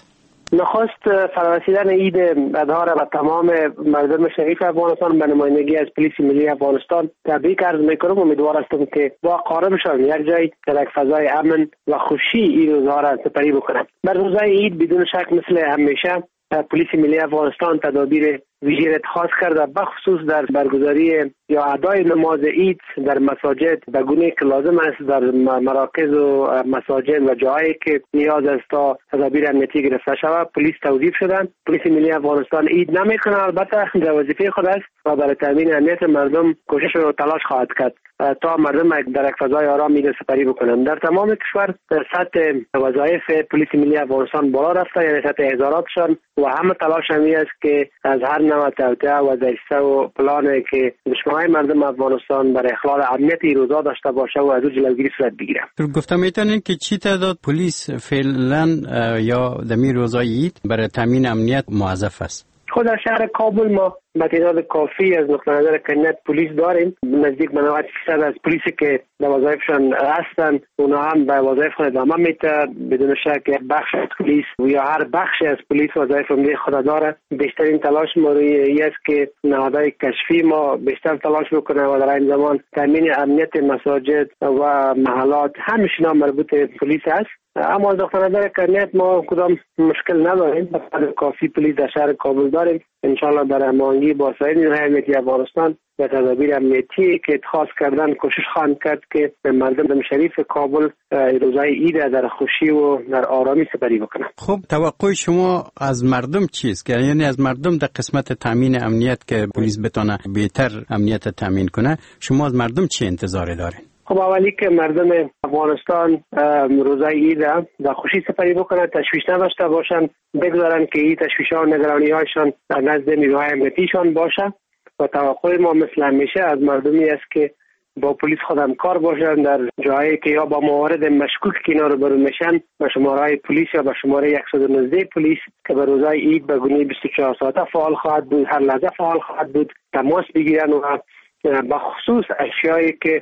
نخست فرارسیدن عید اضحا را به تمام مردم شریف افغانستان به نمایندگی از پلیس ملی افغانستان تبریک عرض میکنم. امیدوار هستم که با قاربشان یک جای در یک فضای امن و خوشی این روزها را سپری بکنند. بر روزهای عید بدون شک مثل همیشه پلیس ملی افغانستان تدابیر ویژه اتخاذ کرده، بخصوص در برگزاری یا ادای نماز عید در مساجد به گونه‌ای که لازم است در مراکز و مساجد و جاهایی که نیاز است تا تدابیر امنیتی گرفته شود پلیس توظیف شدند. پلیس ملی افغانستان عید نمیکنه، البته در وظیفه خود است و برای تامین امنیت مردم کوشش و تلاش خواهد کرد تا مردم در یک فضای آرام عید سپری بکنند. در تمام کشور سطح وظایف پلیس ملی افغانستان بالا رفته، یعنی سطح احضاراتشان و همه تلاش همی است که از هر نوع توطئه و دسیسه و پلانی که دشمنان مردم افغانستان برای اخلال امنیت روزا داشته باشه و از او جلوگیری صورت بگیره. گفتم میتونین که چی تعداد پلیس فعلا یا در روزای عید برای تامین امنیت موظف است؟ خود در شهر کابل ما به تعداد کافی از نقطه نظر امنیت پلیس داریم. نزدیک به 90% از پلیسی که در وظایفشان هستند اونا هم به وظایف خود ادامه میده. بدون شک یک بخش از پلیس یا هر بخشی از پلیس وظایف ملی خود داره. بیشترین تلاش ما روی است که نهادهای کشفی ما بیشتر تلاش بکنه و در این زمان تامین امنیت مساجد و محلات همیشه مربوط پلیس است. اما از نقطه نظر امنیت ما کدام مشکل نداریم. کافی پلیس در شهر کابل داریم. انشالله در هماهنگی با سایر نیروهای امنیتی افغانستان و تدابیر امنیتی که اتخاذ کردن کوشش خواهند کرد که مردم شریف کابل روزهای عید در خوشی و در آرامی سپری بکنند. خب توقع شما از مردم چیست؟ یعنی از مردم در قسمت تامین امنیت که پلیس بتونه بهتر امنیت تامین کنه، شما از مردم چی انتظار دارین؟ خب اولی که مردم افغانستان روزای عید در خوشی سپری بکنند، تشویش نداشته باشند، بگذارند که این تشویش‌ها و نگرانی‌هایشان در نزد نیروهای امنیتیشان باشه و توقع ما مثل همیشه از مردمی است که با پلیس خود همکار باشند در جایی که یا با موارد مشکوک که اینا رو برون میشن به شماره‌های پلیس یا به شماره 119 پلیس که به روزهای عید به گونه 24 ساعته فعال خواهد بود، هر لحظه فعال خواهد بود، تماس بگیرن و به خصوص اشیایی که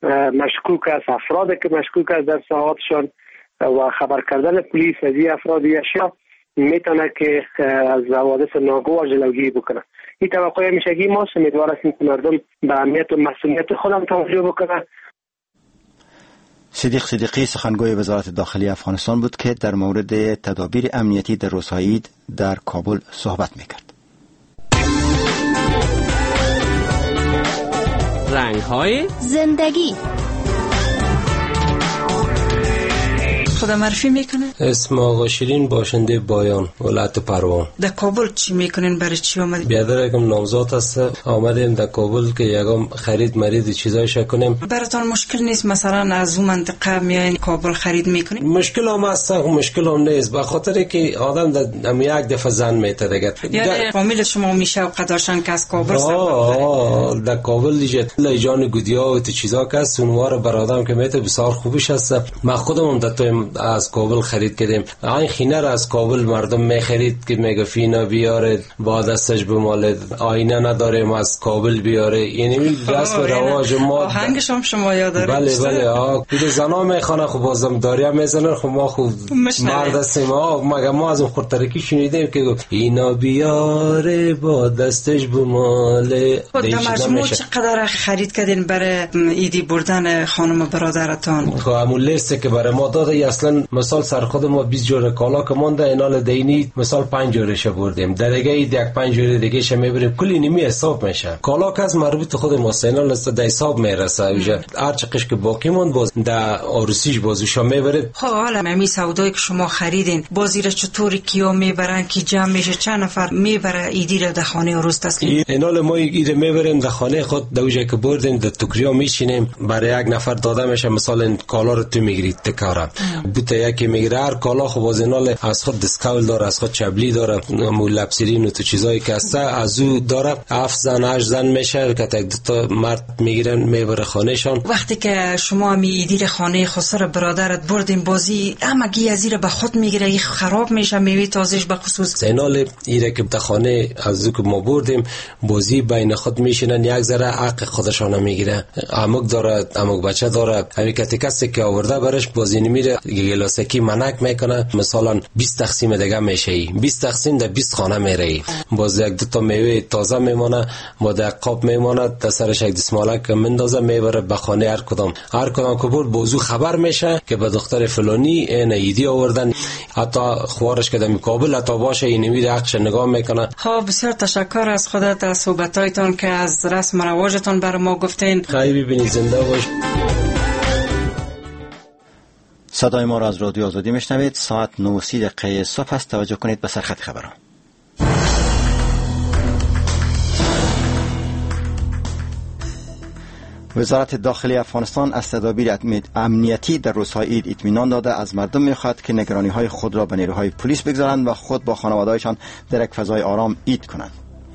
مشکوک است، افرادی که مشکوک است در ساعاتشان و خبر کردن پلیس از این افراد و اشیا میتونه که از حوادث ناگوار جلوگیری بکنه. این توقع همیشگی ماست. امیدوار هستیم که مردم به اهمیت و مسئولیت خودم توجه بکنن. صدیق صدیقی سخنگوی وزارت داخلی افغانستان بود که در مورد تدابیر امنیتی در روزهای عید در کابل صحبت میکرد. رنگ‌های زندگی. خدا معرفی میکنه؟ اسم آقا شیرین، باشنده بایان، ولایت پروان. در کابل چی میکنین؟ برای چی آمدید؟ بیادر یکم نامزاد است، آمدیم در کابل که یکم خرید مرید چیزایش کنیم. براتون مشکل نیست مثلا از اون منطقه میایین کابل خرید میکنین؟ مشکل هم هست، مشکل هم نیست، به خاطر که آدم در یک دفعه زن میته دیگه. یعنی فامیل شما میشه قداشن که از کابل سفر در کابل دیگه لایجان گودیا و تو چیزا که است اونوار بر آدم که میته بسیار خوبش است. ما خودمون در از کابل خرید کردیم. این خینه را از کابل مردم میخرید که میگه فینا بیاره با دستش بمالد، آینه نداریم از کابل بیاره. یعنی رسم رواج ما آهنگش هم شما یاد دارید؟ بله بله. که زنا میخوانه خب بازم داریا میزنن، خب ما خوب مرد هستیم. مگه ما از اون خورترکی شنیدیم که اینا بیاره با دستش بماله. مجموع چقدر خرید کردین برای ایدی بردن خانم برادرتان؟ خب همون لیسته که برای ما داده اصلا مثال سر خود ما 20 جور کالا که مونده اینال دینی مثال 5 جورش بردیم، در دیگه یک 5 جور دیگه ش میبریم، کلی نیمی حساب میشه. کالا که از مربوط خود ما سینال است در حساب میرسه. هر چقش که باقی مون باز در عروسیش بازوش میبرید. خب حالا می سودایی که شما خریدین بازی را چطوری کیا میبرن که جمع میشه چند نفر میبره ایدی را در خانه عروس تسلیم؟ اینال ما ایده میبریم در خانه خود، در اونجا که بردیم در توکریا میشینیم، برای یک نفر داده میشه مثلا این کالا رو تو میگیرید تکاره بوته یکی میگیره هر کالا خب بازینال از خود دیسکاول داره، از خود چبلی داره، لبسرین و تو چیزایی که هست از او داره. 7 زن 8 زن میشه که تک دو تا مرد میگیرن میبره خانهشان. وقتی که شما میدیر خانه خسر برادرت بردین بازی همگی از ایره به خود میگیره، این خراب میشه میوه تازهش به خصوص. زینال ایره که خانه از او که ما بردیم بازی بین خود میشینن، یک ذره حق خودشان میگیره. عمق داره، عمق بچه داره، همین کسی که آورده برش بازی نمیره، گلاسکی منک میکنه، مثلا 20 تقسیم دیگه میشه، 20 تقسیم در 20 خانه میره. باز یک دو تا میوه تازه میمونه، با در قاب میمونه، در سرش یک دسمالک مندازه میبره به خانه. هر کدام که برد بازو خبر میشه که به دختر فلانی این ایدی آوردن، حتی خوارش که در کابل حتی باشه این میره حقش نگاه میکنه. خب بسیار تشکر از خودت، از صحبتایتان که از رسم و رواجتان بر ما گفتین. خیلی ببینید، زنده باش. صدای ما را از رادیو آزادی میشنوید. ساعت 9:30 صبح است. توجه کنید به سرخط خبرها. وزارت داخلی افغانستان از تدابیر امنیتی در روزهای عید اطمینان داده از مردم می‌خواهد که نگرانی‌های خود را به نیروهای پلیس بگذارند و خود با خانواده‌هایشان در یک فضای آرام عید کنند.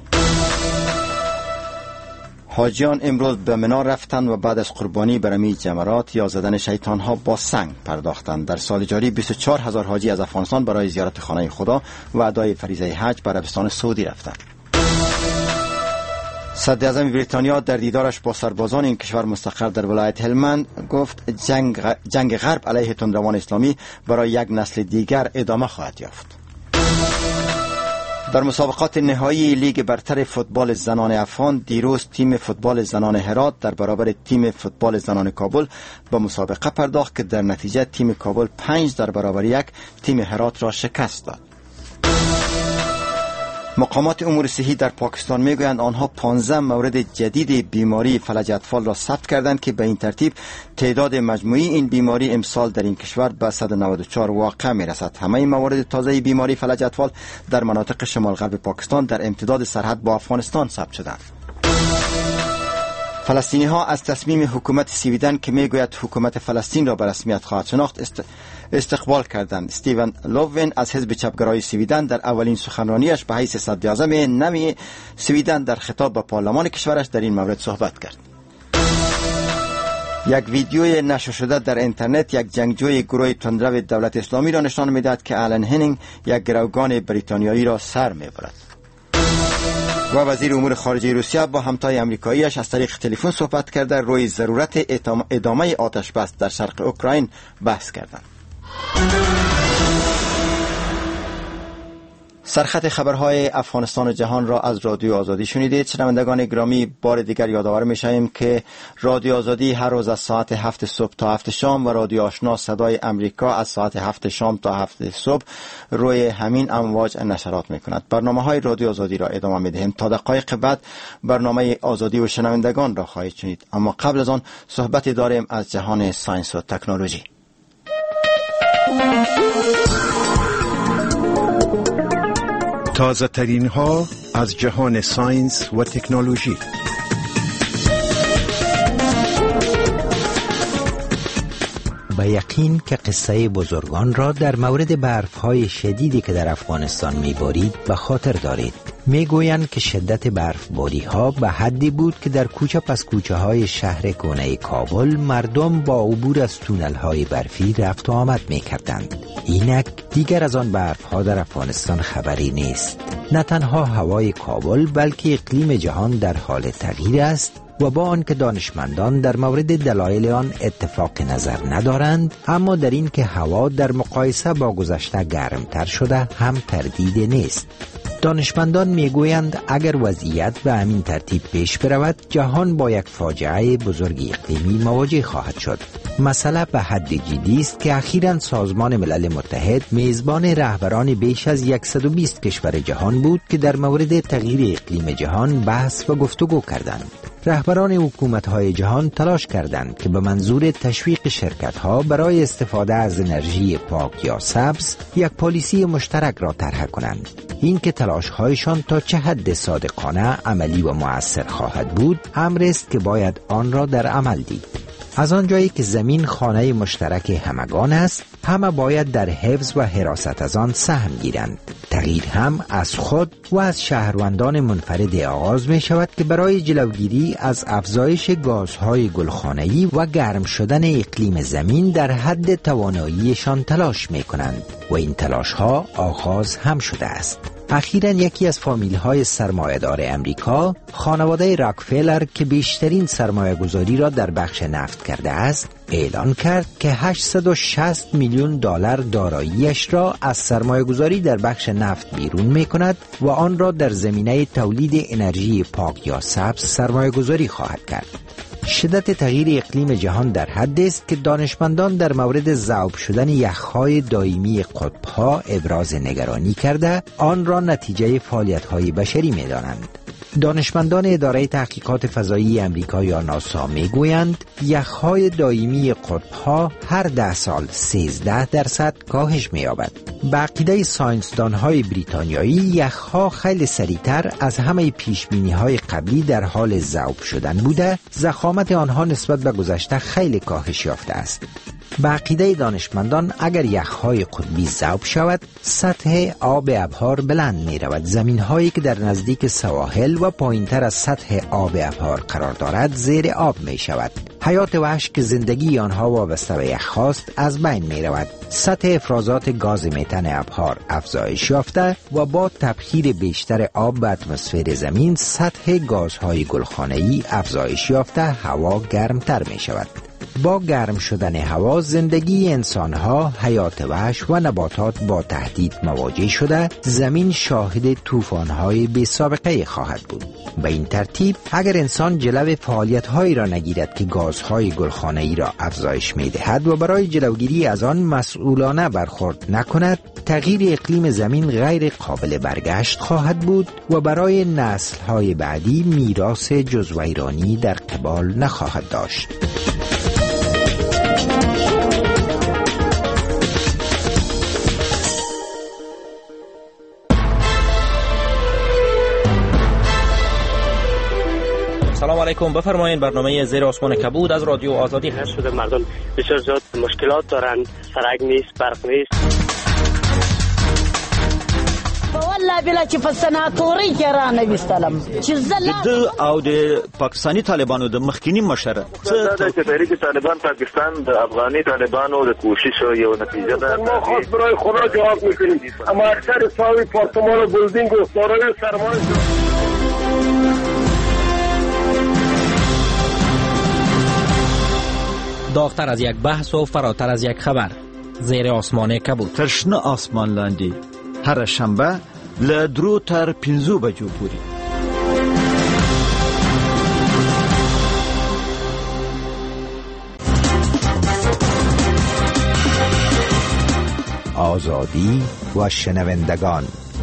حاجیان امروز به منا رفتند و بعد از قربانی بر رمی جمرات یا زدن شیطان‌ها با سنگ پرداختند. در سال جاری 24,000 حاجی از افغانستان برای زیارت خانه خدا و ادای فریضه حج به عربستان سعودی رفتند. صدر اعظم بریتانیا در دیدارش با سربازان این کشور مستقر در ولایت هلمند گفت جنگ غرب علیه تندروان اسلامی برای یک نسل دیگر ادامه خواهد یافت. در مسابقات نهایی لیگ برتر فوتبال زنان افغان دیروز تیم فوتبال زنان هرات در برابر تیم فوتبال زنان کابل به مسابقه پرداخت که در نتیجه تیم کابل 5-1 تیم هرات را شکست داد. مقامات امور صحی در پاکستان میگویند آنها 15 مورد جدید بیماری فلج اطفال را ثبت کردند که به این ترتیب تعداد مجموعی این بیماری امسال در این کشور به 194 واقع میرسد. همه موارد تازه بیماری فلج اطفال در مناطق شمال غرب پاکستان در امتداد سرحد با افغانستان ثبت شدند. فلسطینی ها از تصمیم حکومت سویدن که میگوید حکومت فلسطین را به رسمیت خواهد شناخت استقبال کردند. استیون لوفوین از حزب چپگرای سویدن در اولین سخنرانیش به حیث صدر اعظم نوی سویدن در خطاب به پارلمان کشورش در این مورد صحبت کرد. یک ویدیوی نشر شده در اینترنت یک جنگجوی گروه تندرو دولت اسلامی را نشان میدهد که آلن هنینگ یک گروگان بریتانیایی را سر میبرد. و وزیر امور خارجه روسیه با همتای آمریکاییش از طریق تلفن صحبت کرده روی ضرورت ادامه آتش بس در شرق اوکراین بحث کردند. سرخط خبرهای افغانستان و جهان را از رادیو آزادی شنیدید. شنوندگان گرامی، بار دیگر یادآور می‌شویم که رادیو آزادی هر روز از ساعت 7 صبح تا 7 شام و رادیو آشنا صدای امریکا از ساعت 7 شام تا 7 صبح روی همین امواج نشرات می‌کند. برنامه‌های رادیو آزادی را ادامه می‌دهیم. تا دقایق بعد برنامه آزادی و شنوندگان را خواهید شنید. اما قبل از آن صحبتی داریم از جهان ساینس و تکنولوژی. تازه ترین ها از جهان ساینس و تکنولوژی. به یقین که قصه بزرگان را در مورد برف‌های شدیدی که در افغانستان می‌بارید به خاطر دارید. میگویند که شدت برفباری‌ها به حدی بود که در کوچه پس کوچه‌های شهر کهنه کابل مردم با عبور از تونل‌های برفی رفت و آمد می‌کردند. اینک دیگر از آن برف‌ها در افغانستان خبری نیست. نه تنها هوای کابل بلکه اقلیم جهان در حال تغییر است و با آنکه دانشمندان در مورد دلایل آن اتفاق نظر ندارند، اما در این که هوا در مقایسه با گذشته گرمتر شده هم تردید نیست. دانشمندان میگویند اگر وضعیت به همین ترتیب پیش برود، جهان با یک فاجعه بزرگ اقلیمی مواجه خواهد شد. مسئله به حد جدی است که اخیراً سازمان ملل متحد میزبان رهبران بیش از 120 کشور جهان بود که در مورد تغییر اقلیم جهان بحث و گفتگو کردند. رهبران حکومت‌های جهان تلاش کردند که به منظور تشویق شرکت‌ها برای استفاده از انرژی پاک یا سبز یک پالیسی مشترک را طرح کنند. این که تلاش‌هایشان تا چه حد صادقانه، عملی و مؤثر خواهد بود، امری است که باید آن را در عمل دید. از آنجایی که زمین خانه مشترک همگان است، همه باید در حفظ و حراست از آن سهم گیرند. تغییر هم از خود و از شهروندان منفرد آغاز می شود که برای جلوگیری از افزایش گازهای گلخانه‌ای و گرم شدن اقلیم زمین در حد تواناییشان تلاش می کنند و این تلاش ها آغاز هم شده است. اخیراً یکی از فامیل‌های سرمایه‌دار امریکا، خانواده راکفلر که بیشترین سرمایه‌گذاری را در بخش نفت کرده است، اعلان کرد که 860 میلیون دلار داراییش را از سرمایه‌گذاری در بخش نفت بیرون می‌کند و آن را در زمینه تولید انرژی پاک یا سبز سرمایه‌گذاری خواهد کرد. شدت تغییر اقلیم جهان در حد است که دانشمندان در مورد ذوب شدن یخ‌های دائمی قطب‌ها ابراز نگرانی کرده آن را نتیجه فعالیت‌های بشری می‌دانند. دانشمندان اداره تحقیقات فضایی امریکا یا ناسا میگویند یخ‌های دائمی قطب‌ها هر 10 سال 13% کاهش می‌یابد. به عقیده ساینسدان‌های بریتانیایی یخ‌ها خیلی سریعتر از همه پیشبینی‌های قبلی در حال ذوب شدن بوده، ضخامت آنها نسبت به گذشته خیلی کاهش یافته است. به عقیده دانشمندان اگر یخ‌های قطبی ذوب شود، سطح آب ابرها بلند می‌رود. زمین‌هایی که در نزدیک سواحل و پایین‌تر از سطح آب ابرها قرار دارد زیر آب می‌شود. حیات وحش که زندگی آنها وابسته به یخ است از بین می‌رود. سطح افرازات گاز متن ابرها افزایش یافته و با تبخیر بیشتر آب به اتمسفر زمین سطح گازهای گلخانه‌ای افزایش یافته هوا گرمتر می‌شود. با گرم شدن هوا زندگی انسانها، حیات وحش و نباتات با تهدید مواجه شده، زمین شاهد طوفان‌های بی سابقه خواهد بود. به این ترتیب اگر انسان جلو فعالیت‌هایی را نگیرد که گازهای گلخانه‌ای را افزایش می‌دهد و برای جلوگیری از آن مسئولانه برخورد نکند، تغییر اقلیم زمین غیر قابل برگشت خواهد بود و برای نسل‌های بعدی میراث جز ویرانی در قبال نخواهد داشت. سلام علیکم، بفرمایید. برنامه زیر آسمان کبود از رادیو آزادی هست. شده مردم بسیار زیاد مشکلات دارند، سرک نیست، برق نیست. والله بلا چې په سناتوري کې را نه وستلم چې د او د پاکستانی طالبانو د مخکینی مشره څه د تحریک طالبان پاکستان د افغاني طالبانو د کوشش یو نتیجه ده. ما خاص برای خدا جواب میکنیم، اما اکثر ساوی پارتمان و بلدینگ و سارای سرمایه داغتر از یک بحث و فراتر از یک خبر. زیر آسمان کبود. تشنه آسمان لاندی هر شنبه له 3 تر 5 بجو پورې. آزادی و شنوندگان.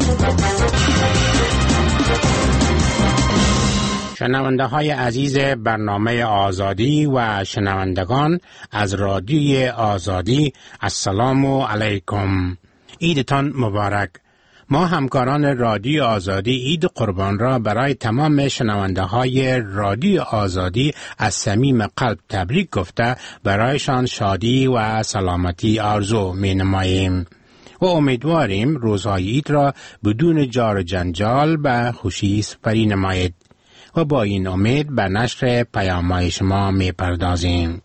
شنونده های عزیز برنامه آزادی و شنوندگان از رادیوی آزادی، السلام علیکم. عیدتان مبارک. ما همکاران رادیو آزادی عید قربان را برای تمام شنونده های رادیو آزادی از صمیم قلب تبریک گفته برایشان شادی و سلامتی آرزو می نماییم و امیدواریم روزهای عید را بدون جار و جنجال به خوشی سپری نمایید و با این امید به نشر پیام‌های شما می پردازیم.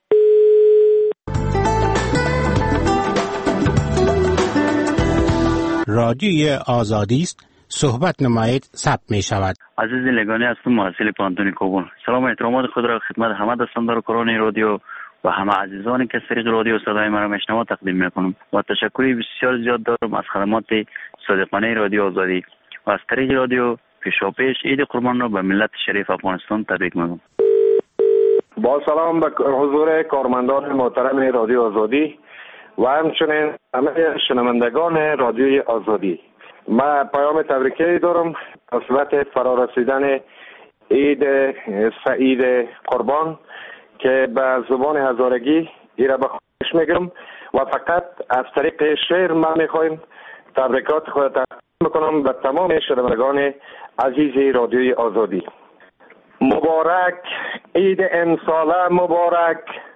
رادیوی آزادی است، صحبت نمایید، ثبت می شود. عزیز لگانی هستم، محصل پانتونی کوبون. سلام و احترامات خود را خدمت همه دستاندارکاران رادیو و همه عزیزانی که از طریق رادیو صدای مرا میشنوند تقدیم میکنم و تشکری بسیار زیاد دارم از خدمات صادقانه رادیو آزادی و از طریق رادیو پیشاپیش عید قربان را به ملت شریف افغانستان تبریک میگم. با سلام به حضور کارمندان محترم رادیو آزادی و همچنین همه شنوندگان رادیوی آزادی. من پیام تبریکی دارم به صورت فرارسیدن عید سعید قربان که به زبان هزارگی ایره به خواهش میگم و فقط از طریق شعر من میخوایم تبریکات خود تقدیم میکنم به تمام شنوندگان عزیز رادیوی آزادی. مبارک عید امساله، مبارک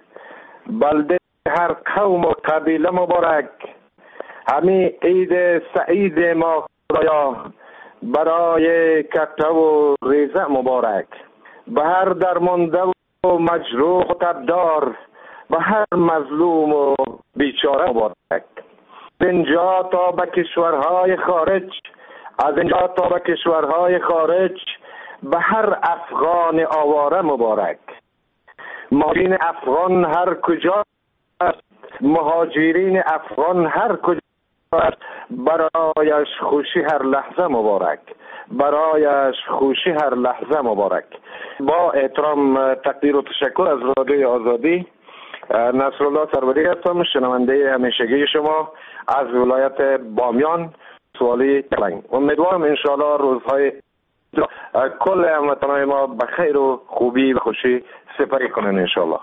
بلده هر قوم و قبیله مبارک. همین عید سعید ما خدایا برای کته و ریزه مبارک. به هر درمانده و مجروح و تبدار، به هر مظلوم و بیچاره مبارک. از اینجا تا به کشورهای خارج، از اینجا تا به کشورهای خارج، به هر افغان آواره مبارک. مهاجرین افغان هر کجا است، مهاجرین افغان هر کجا است، برایش خوشی هر لحظه مبارک، برایش خوشی هر لحظه مبارک. با احترام، تقدیر و تشکر از رادیوی آزادی، نصرالله سروری هستم، شنونده همیشگی شما از ولایت بامیان، سوالی کلنگ. امیدوارم انشاءالله روزهای کل هموطنان ما به خیر و خوبی و خوشی سپری کنن انشاءالله.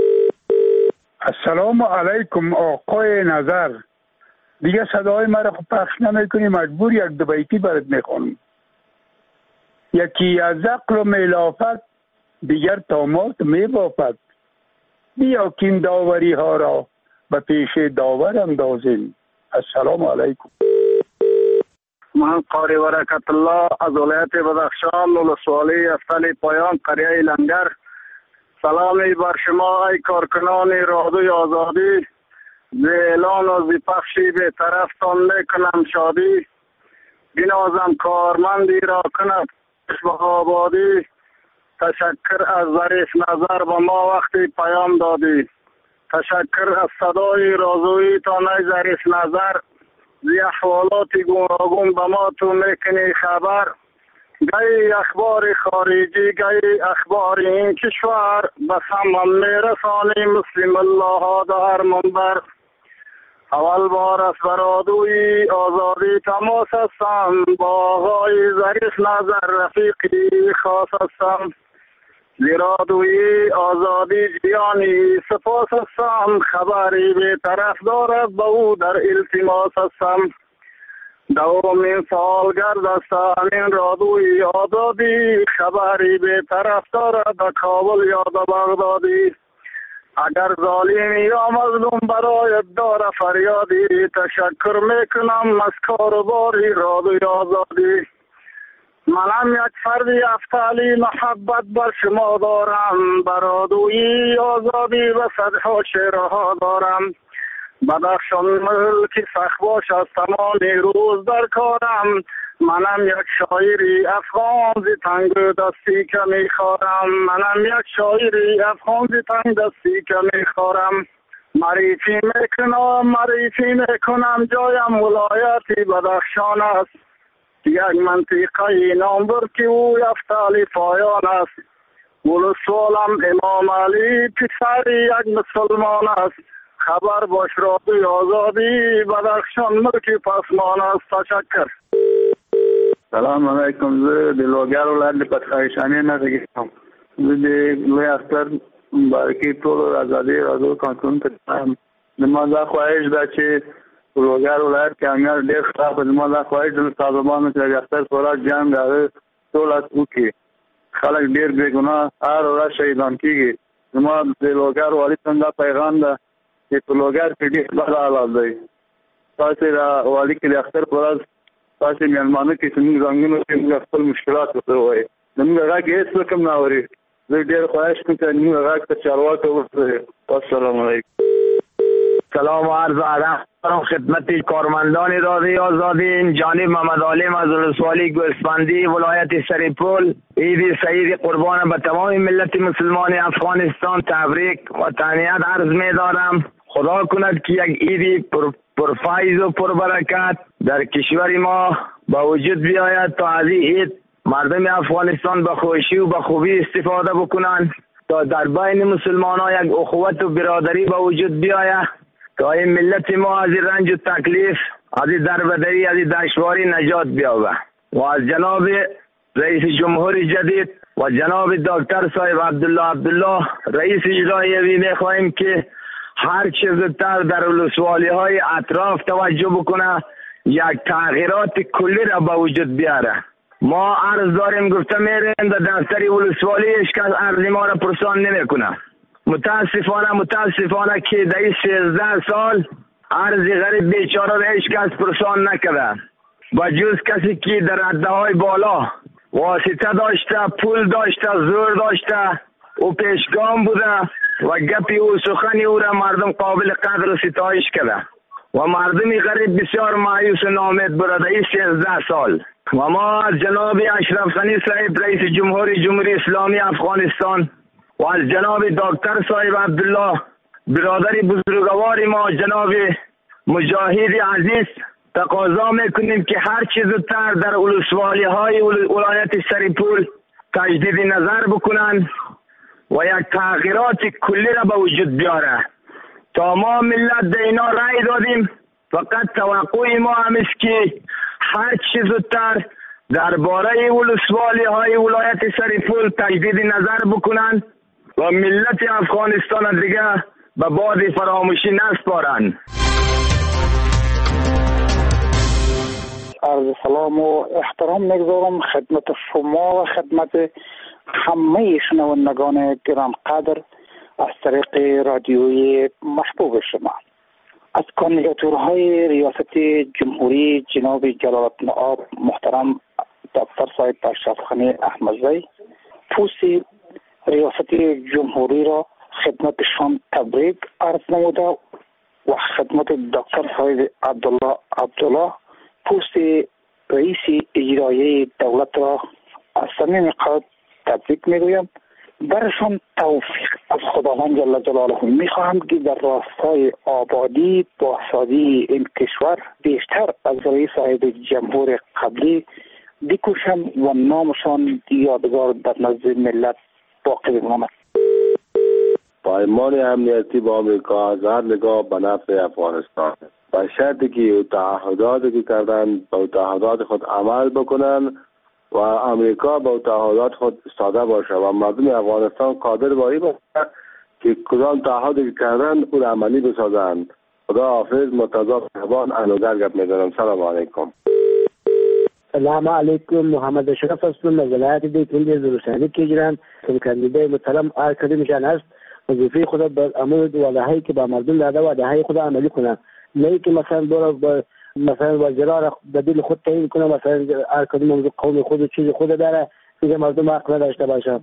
السلام علیکم آقای نظر. دیگه صدای مرا پخش نمیکنی، مجبور یک دو بیتی برات میخونم. یکی از عقل و ملافت، دیگر طامات میبافد. بیا کین داوری ها را به پیش داور اندازیم. السلام علیکم. من قاری برکت الله از ولایت بدخشان، ولسوالی افتل پایان، قریه لنگر. سلامی بر شما ای کارکنان رادیوی آزادی. ز اعلان و ز پخشی به طرفتان میکنم شادی. بنازم کارمندی را کند به آبادی. تشکر از ظریف نظر به ما وقتی پیام دادی. تشکر از صدای رازویی تا نی ظریف نظر. زی احوالات گوناگون به ما تو میکنی خبر. گاهی اخبار خارجی، گاهی اخبار این کشور، بس هم میرسانی مسلم الله ها در منبر. اول بار از برادوی آزادی تماس هستم، با آقای ظریف نظر رفیقی خاص هستم. زیرادوی آزادی جیانی سپاس هستم، خبری به طرف دارد به او در التماس هستم. دومین سالگرد است همین رادوی آزادی، خبری به طرف دارد به کابل یا به بغدادی. اگر ظالمی یا مظلوم برایت داره فریادی، تشکر میکنم از کاروباری رادوی آزادی. منم یک فردی افتالی محبت بر شما دارم، برادوی آزادی و صدها شعرها دارم. بدخشان ملکی سخباش از تمام روز در کارم، منم یک شاعری افغان زی تنگ دستی که میخوارم. منم یک شاعری افغان زی تنگ دستی که میخوارم. معرفی میکنم جایم ولایتی بدخشان است. یک منطقه نام بر که او افتالی پایان است. ولسوالم امام علی پسر یک مسلمان است. خبر باش رادیوی آزادی بدخشان ملکی پسمان است. تشکر. سلام علیکم. زه د لوګر ولایت د پتخایشانې نه راغلم. زه د لوی اختر مبارکي ټولو آزادي راډیو کارکونکو ته زما دا خواهش ده چې لوګر ولایت کې امنیت ډېر ښه په زما دا خواهش ده طالبانو چې د اختر خوراک جنګ هغه ټول وکړي. خلک ډېر بې ګناه هر ورځ شهیدان کېږي. زما د لوګر والي ته دا پیغام ده چې په لوګر کې ډېر بد حالات دی. تاسې د والي کې د اختر په ورځ تاسې میلمانه کې چې موږ زنګونو کې موږ خپل مشکلات ورته ووایو. زموږ غږ هېڅ څوک هم نه اوري. زه ډېر خواهش کوم چې زموږ غږ ته چارواکو ورسوي. السلام علیکم. سلام و عرض ادب دارم خدمت کارمندان رادیوی آزادی. جانب محمد علیم از ولسوالی گوسفندی ولایت سریپول. عید سعید قربان به تمام ملت مسلمان افغانستان تبریک و تهنیت عرض می دارم. خدا کند که یک عید پرفیض و پربرکت در کشور ما با وجود بیاید تا از این عید مردم افغانستان به خوشی و به خوبی استفاده بکنند، تا در بین مسلمان ها یک اخوت و برادری به وجود بیاید، تا این ملت ما از رنج و تکلیف، از دربدری، از دشواری نجات بیابه. و از جناب رئیس جمهور جدید و جناب دکتر صاحب عبدالله رئیس اجرایی میخواهیم که هر چه زودتر در ولسوالی های اطراف توجه بکنه، یک تغییرات کلی را به وجود بیاره. ما عرض داریم گفته میریم در دفتر ولسوالی هیچ کس عرض ما را پرسان نمیکنه. متاسفانه که در این 13 سال عرض غریب بیچاره را هیچ کس پرسان نکرده و جز کسی که در رده‌های بالا واسطه داشته، پول داشته، زور داشته او پیشگام بوده و گپی او سخنی او را مردم قابل قدر و ستایش کرده و مردمی غریب بسیار مایوس و ناامید بوده در این 13 سال. و ما از جناب اشرف غنی صاحب رئیس جمهوری اسلامی افغانستان و از جناب دکتر صاحب عبدالله برادر بزرگوار ما جناب مجاهد عزیز تقاضا میکنیم که هر چیز زودتر در ولسوالی های ولایت سریپول تجدید نظر بکنن و یک تغییرات کلی را به وجود بیاره. تا ما ملت در اینا رای دادیم، فقط توقع ما هم است که هر چیز زودتر درباره ولسوالی های ولایت سریپول تجدید نظر بکنن و ملت افغانستان دیگه به باد فراموشی نسپارن. عرض سلام و احترام میگذارم خدمت شما و خدمت همه شنوندگان گرانقدر از طریق رادیوی محبوب شما. از کاندیداتورهای ریاست جمهوری جناب جلالت المآب محترم دکتر صاحب اشرف غنی احمدزی پوست ریاست جمهوری را خدمتشان تبریک عرض نموده و خدمت دکتر صاحب عبدالله پوست رئیس اجرایی دولت را از صمیم قلب تبریک میگویم. برشان توفیق از خداوند جل جلاله میخواهم که در راستای آبادی بازسازی این کشور بیشتر از رئیس صاحب جمهور قبلی بکوشم و نامشان یادگار در نزد ملت باقی بماند. پایمان امنیتی با آمریکا از هر نگاه به نفع افغانستان و شرطی که تعهداتی که کردن با تعهدات خود عمل بکنن و امریکا با تعهدات خود استاده باشه و مردم افغانستان قادر بایی باشه که کدام تعهدی که کردن اون عملی بسازن. خدا حافظ. مرتضی صاحبان انوگر گپ می‌زنم. سلام علیکم. سلام علیکم. محمد اشرف هستم از ولایت دیتون زروسانی کیجران کاندیدای محترم آرکادی میشن است. وظیفه خدا به امر وعده‌هایی که با مردم داده وعده‌های خدا عملی کنه، نه که مثلا برای مثلا وزرا را بدیل خود تعیین کنه، مثلا آرکادی موضوع قوم خود و چیز خود داره دیگه مردم حق نداشته باشه.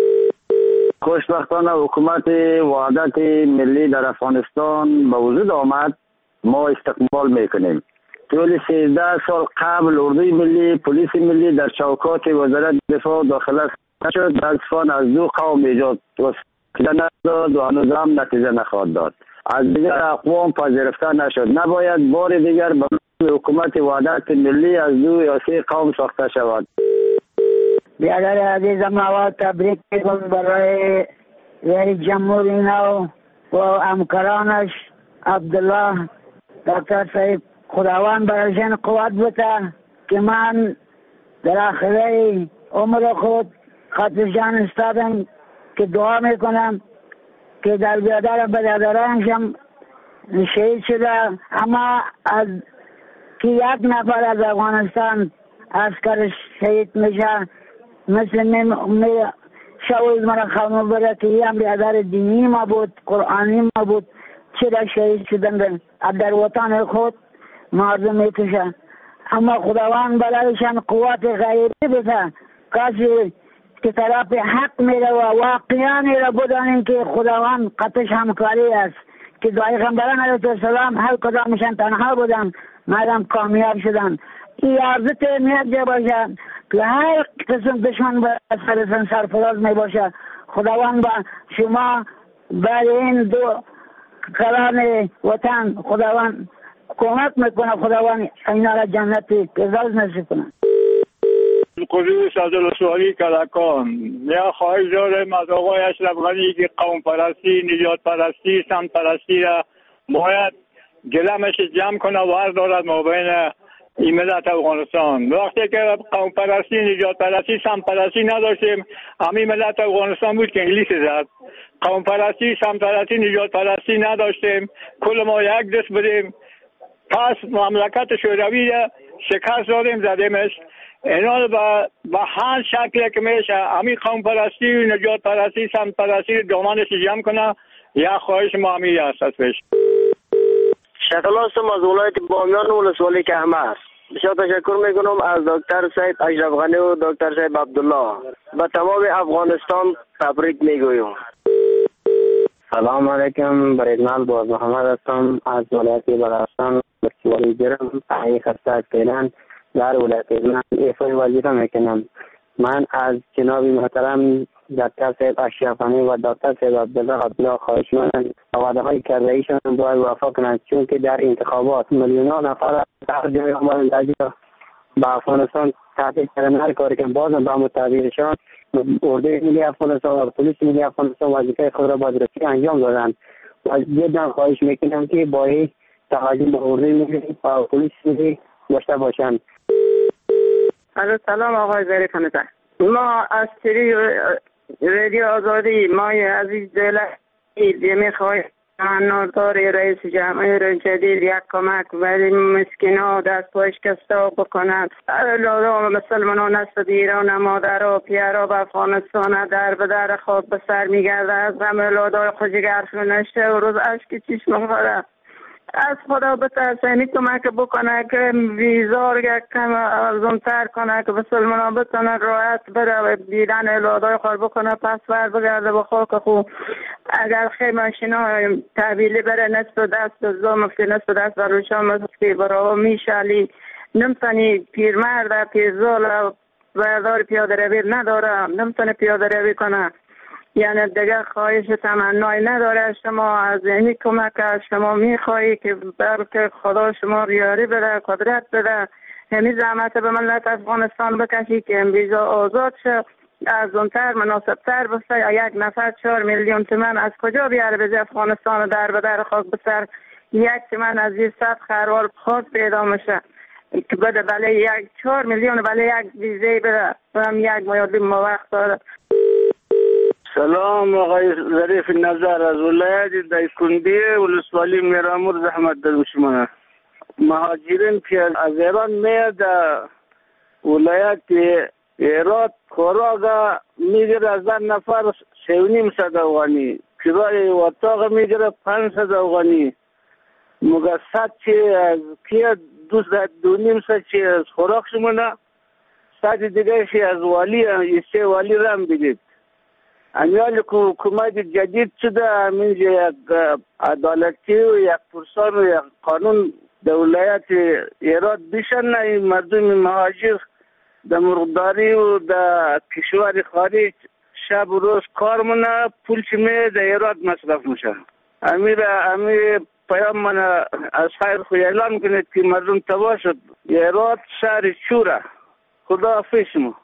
خوشبختانه حکومت وحدت ملی در افغانستان به وجود آمد، ما استقبال میکنیم. طول 13 سال قبل اردوی ملی، پلیس ملی در چوکات وزارت دفاع داخل شد، متاسفانه از دو قوم ایجاد نداد و هنوز هم نتیجه نخواهد داد. از دیگر اقوام پذیرفته نشد. نباید بار دیگر به حکومت وحدت ملی از دو یا سه قوم ساخته شود. برادر عزیزم آواز تبریک میگم برای رئیس جمهوری نو و همکارانش عبدالله دکتر صاحب. خداوند برایشان قوت بده که من در آخره عمر خود خاطر جان استادم که دعا میکنم که در برادرانشم شهید شده، اما از که یک نفر از افغانستان عسکر شهید میشه مثل شاید من خواهم بره که یه برادر دینی ما بود، قرآنی ما بود، چرا شهید شدن در وطن خود مردم میکشن. اما خداوند برایشان قوت غیبی بده، کسی که طرف حق میره و واقعیانی را بدانیم که خداوند قطعش همکاری است که پیغمبران علیه السلام هر کدامشان تنها بودن مردم کامیاب شدن. این عرضت امنیت باشه که هر قسم دشمن به سرسان سرفراز می باشه. خداوند با شما برای این دو کلان وطن خداوند کمک میکنه، خداوند اینا را جنتی اعزاز نصیب کنه. قدوس از ولسوالی کلکان یا خواهش دارم از آقای اشرف غنی که قوم پرستی، نجات پرستی، سمت پرستی را باید گلمش جمع کنه و هر دارد مابین این ملت افغانستان. وقتی که قوم پرستی، نجات پرستی، سمت پرستی نداشتیم، همین ملت افغانستان بود که انگلیس زد. قوم پرستی، سمت پرستی، نجات پرستی نداشتیم، کل ما یک دست بودیم. پس مملکت شوروی شکست دادیم، زدیمش. اینا به هر شکل که میشه همین قوم پرستی و نجات پرستی سمت پرستی دامانش جمع کنه. یا خواهش ما همی هست پیش. شکل هستم از ولایت بامیان و ولسوالی کهمر. بسیار تشکر میکنم از دکتر سید اشرف غنی و دکتر سید عبدالله. به تمام افغانستان تبریک میگویم. سلام علیکم. بریدمل باز محمد هستم از ولایت بلوچستان ولسوالی جرم. ای خسته از فعلا در ولایت من ایفای وظیفه میکنم. من از جناب محترم دکتر سید اشرف غنی و دکتر سید عبدالله خواهش می‌کنم وعده های کرده ایشان باید وفا کنند، چون که در انتخابات میلیون نفر در جای آمدن به افغانستان تحقیق کردن. هر کاری که بازم به متعبیرشان اردوی ملی افغانستان و پلیس ملی افغانستان وظیفه خود را با درستی انجام دادند و جدا خواهش میکنم که با توجه به اردوی ملی و پلیس ملی داشته باشند. سلام آقای ظریف نظر. ما از رادیو آزادی مای عزیز دلت میخواهیم ناردار رئیس جمهور جدید یک کمک برای مسکینا دست پاش کستا بکنند. لازم مسلمانان است ایران مادر و پیرا به افغانستان در به در خواب به سر میگرده از غم لادای خوشگرش نشته و روز اشک چشم خورده. از خدا بترسانی کمک بکنه که ویزا یک کم ارزان‌تر کنه که مسلمانان بتونن راحت بره دیدن اولادای خود بکنه پس بر بگرده به خاک خوب. اگر خیلی ماشینا تحویلی بره نصف دست مفتی نصف دست بروشان مفتی برای میشالی نمتنی پیرمرد پیرزال بردار پیاده روی نداره نمتنی پیاده روی کنه. یعنی دیگه خواهش تمنای نداره. شما از این کمک از شما میخواهی که بلکه خدا شما ریاری بده قدرت بده همین زحمت به ملت افغانستان بکشی که این ویزا آزاد شه ارزان‌تر مناسب‌تر بشه. یا یک نفر 4 میلیون تومان از کجا بیاره بزی افغانستان در به در خاک بسر یک تومان از این 100 خروار خاص پیدا میشه که بده بله یک 4 میلیون بله یک ویزه بده هم یک میلیون وقت داره. سلام آقای ظریف نظر از ولایت دایکنډي ولسوالی میرامور زحمت در شما. مهاجرین که از ایران میاد ولایت هرات خوراک میگیره از نفر 3.5 افغانی کرایه اتاق میگیره 500 افغانی مگه 100 چی از که 2.5 چی از خوراک شما نه 100 دیگه شی از والی ایسته والی رم بگید. امیال حکومت جدید شده همینجا یک عدالتی و یک پرسان و یک قانون در ولایت هرات بیشن نه مردم مهاجر در مرغداری و در کشور خارج شب و روز کار مونه پول چمه در هرات مصرف میشه. امیر پیام من از خیر خوی اعلام کنید که مردم تباه شد. هرات شهر چوره. خدا حافظ شما.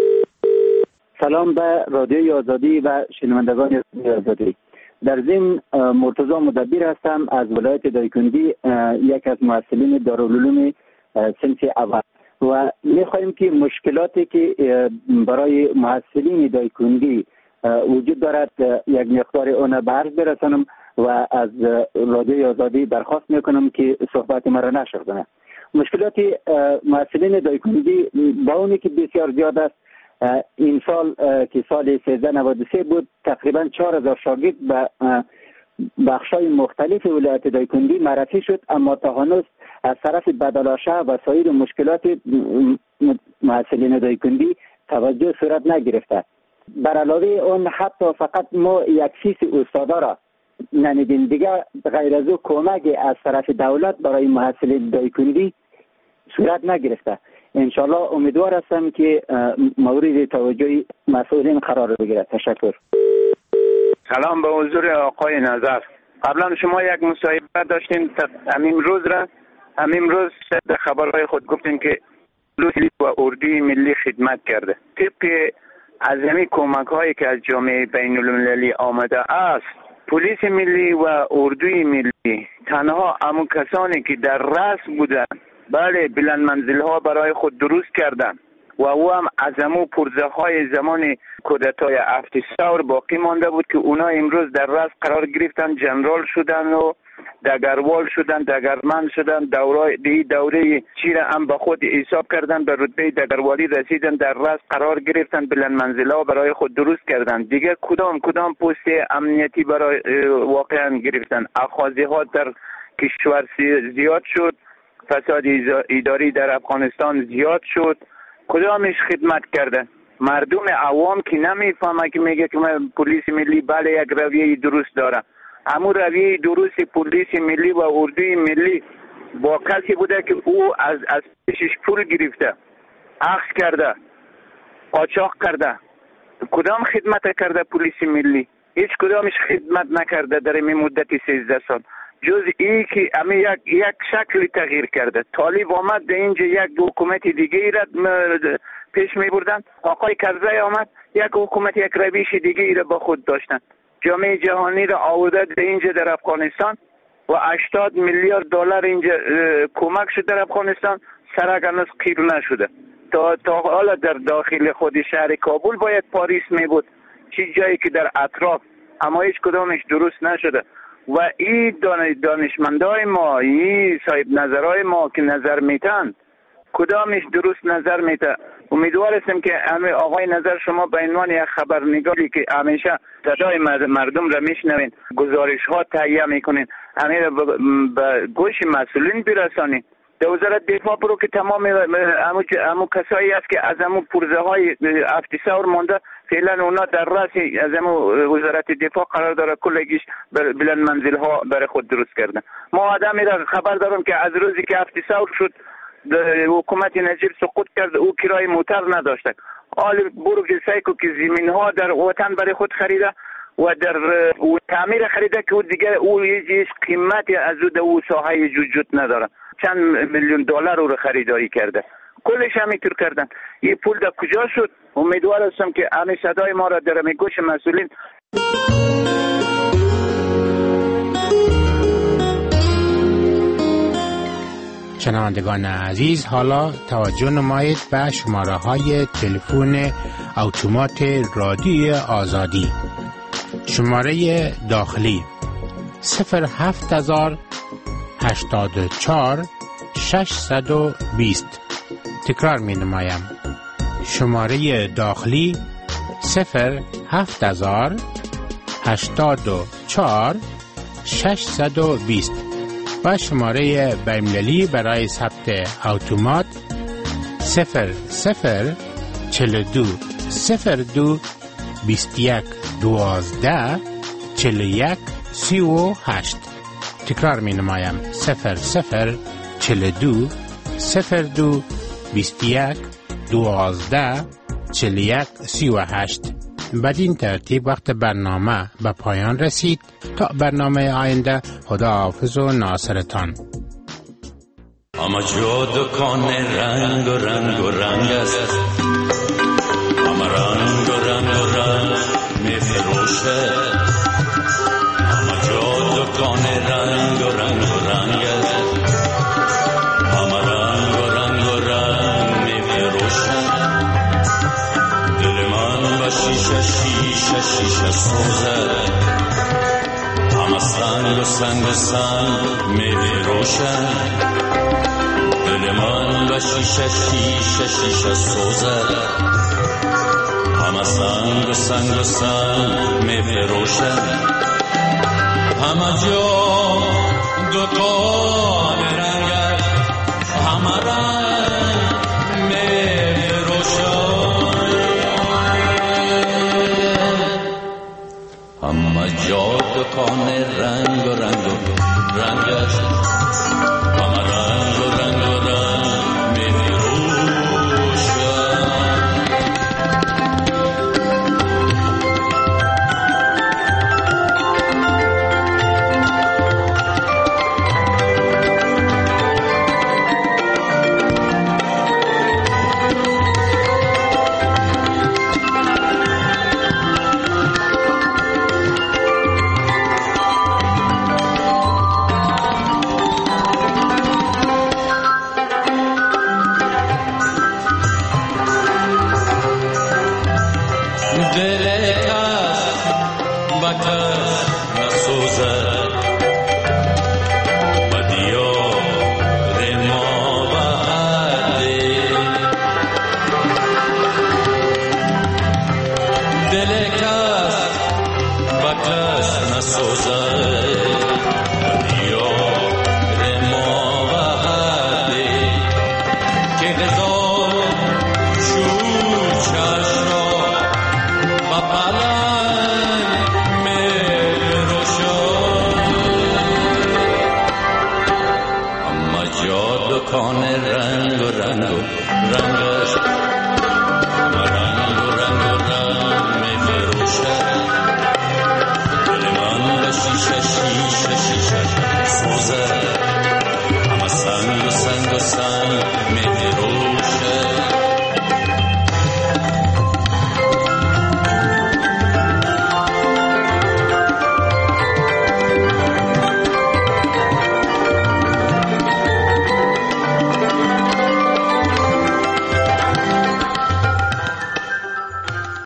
سلام به رادیوی آزادی و شنوندگان آزادی. در ضمن مرتضی مدبر هستم از ولایت دایکنډي یک از مؤسسین دارالعلوم صنف اول و می‌خواهیم که مشکلاتی که برای مؤسسین دایکنډي وجود دارد یک مقدار آن به عرض برسانم و از رادیوی آزادی درخواست میکنم که صحبت مرا نشر کنه. مشکلات مؤسسین دایکنډي با اونی که بسیار زیاد است. این سال که سال 1393 بود تقریبا 4000 شاگرد به بخشای مختلف ولایت دایکنډي معرفی شد، اما تا هنوز از طرف بدلاشه و سایر مشکلات مؤسسین دایکنډي توجه صورت نگرفته. بر علاوه اون حتی فقط ما یک فیس استادا را نمیدیم دیگه، غیر از او کمک از طرف دولت برای مؤسسین دایکنډي صورت نگرفته. انشالله امیدوار هستم که مورد توجه مسئولین قرار بگیرد. تشکر. سلام به حضور آقای نظر. قبلا شما یک مصاحبه داشتین همین روز در خبرهای خود گفتین که پلیس و اردوی ملی خدمت کرده. طبق از همین کمک هایی که از جامعه بین المللی آمده است، پلیس ملی و اردوی ملی تنها همون کسانی که در رأس بودند بله بلند منزل ها برای خود درست کردن و او هم از همون پرزه های زمان کودتای 7 ثور باقی مانده بود که اونا امروز در رأس قرار گرفتن، جنرال شدن و دگروال شدن، دگرمند شدن، دوره چی را هم به خود حساب کردن، به رتبه دگروالی رسیدن، در رأس قرار گرفتن، بلند منزلا برای خود درست کردن. دیگه کدام پست امنیتی برای واقعا گرفتن. اخاذی ها در کشور زیاد شد، فساد اداری در افغانستان زیاد شد. کدامش خدمت کرده؟ مردم عوام که نمیفهمه که میگه که پلیس ملی بله یک رویه درست داره. اما رویه درست پلیس ملی و اردوی ملی با کسی بوده که او از پیشش پول گرفته، اخذ کرده، قاچاق کرده. کدام خدمت کرده پلیس ملی؟ هیچ کدامش خدمت نکرده در این مدت 13 سال، جز این که امی یک شکل تغییر کرده. طالب آمد در اینجا یک حکومت دیگه ای را پیش می بردن. آقای کرزی آمد یک حکومت یک رویش دیگه ای را با خود داشتن. جامعه جهانی را آورده در اینجا در افغانستان و 80 میلیارد دلار اینجا کمک شد در افغانستان، سرک هنوز قیر نشده. تا حالا در داخل خود شهر کابل باید پاریس می بود، چی جایی که در اطراف، اما هیچ کدامش درست نشده. و این دانشمندای ما، این صاحب نظرهای ما که نظر میتن، کدامش درست نظر میتن. امیدوار هستم که آقای نظر شما به عنوان یک خبرنگاری که همیشه صدای مردم را میشنوین، گزارش ها تهیه میکنین، همین به گوش مسئولین برسانین. در وزارت دفاع برو که تمام امو کسایی است که از امو پرزه های افتیسار مانده، فعلا اونا در رأس از امو وزارت دفاع قرار داره کلگیش بلند منزل ها برای خود درست کردن. ما آدمی را خبر دارم که از روزی که افتیسار شد حکومت نجیب سقوط کرد، او کرای موتر نداشته. حال برو سایکو که زمین ها در وطن برای خود خریده و در تعمیر خریده که دیگه او هیچ قیمتی از او ساحه وجود نداره. چند میلیون دلار رو خریداری کرده، کلش همینطور کردن. این پول در کجا شد؟ امیدوار هستم که همین صدای ما را در گوش مسئولین. شنوندگان عزیز، حالا توجه نمایید به شماره های تلفن اتومات رادیوی آزادی. شماره داخلی 07084 620. تکرار می نمایم. شماره داخلی 07084 620 و شماره بین‌المللی برای ثبت اتومات 0042 02 21 12 41 38. تکرار می نمایم 0042 02 21 12 41 38. بدین ترتیب وقت برنامه به پایان رسید. تا برنامه آینده، خداحافظ و ناصرتان. اما جا دکان رنگ و رنگ و رنگ است، اما رنگ و رنگ و رنگ می فروشه. اما جا دکان رنگ و رنگ و رنگ است، اما رنگ و رنگ و رنگ می فروشه. دل من با شیشه شیشه شیشه سوزه، اما سنگ و سنگ و سنگ می فروشه. دل من با شیشه شیشه شیشه سوزه، اما سنگ و سنگ و سنگ می فروشه. همه جا دکان رنگ است، همه رنگ می فروشه. همه جا دکان رنگ و رنگ و رنگ است، همه رنگ و رنگ و رنگ می فروشه. است و کس نسوزد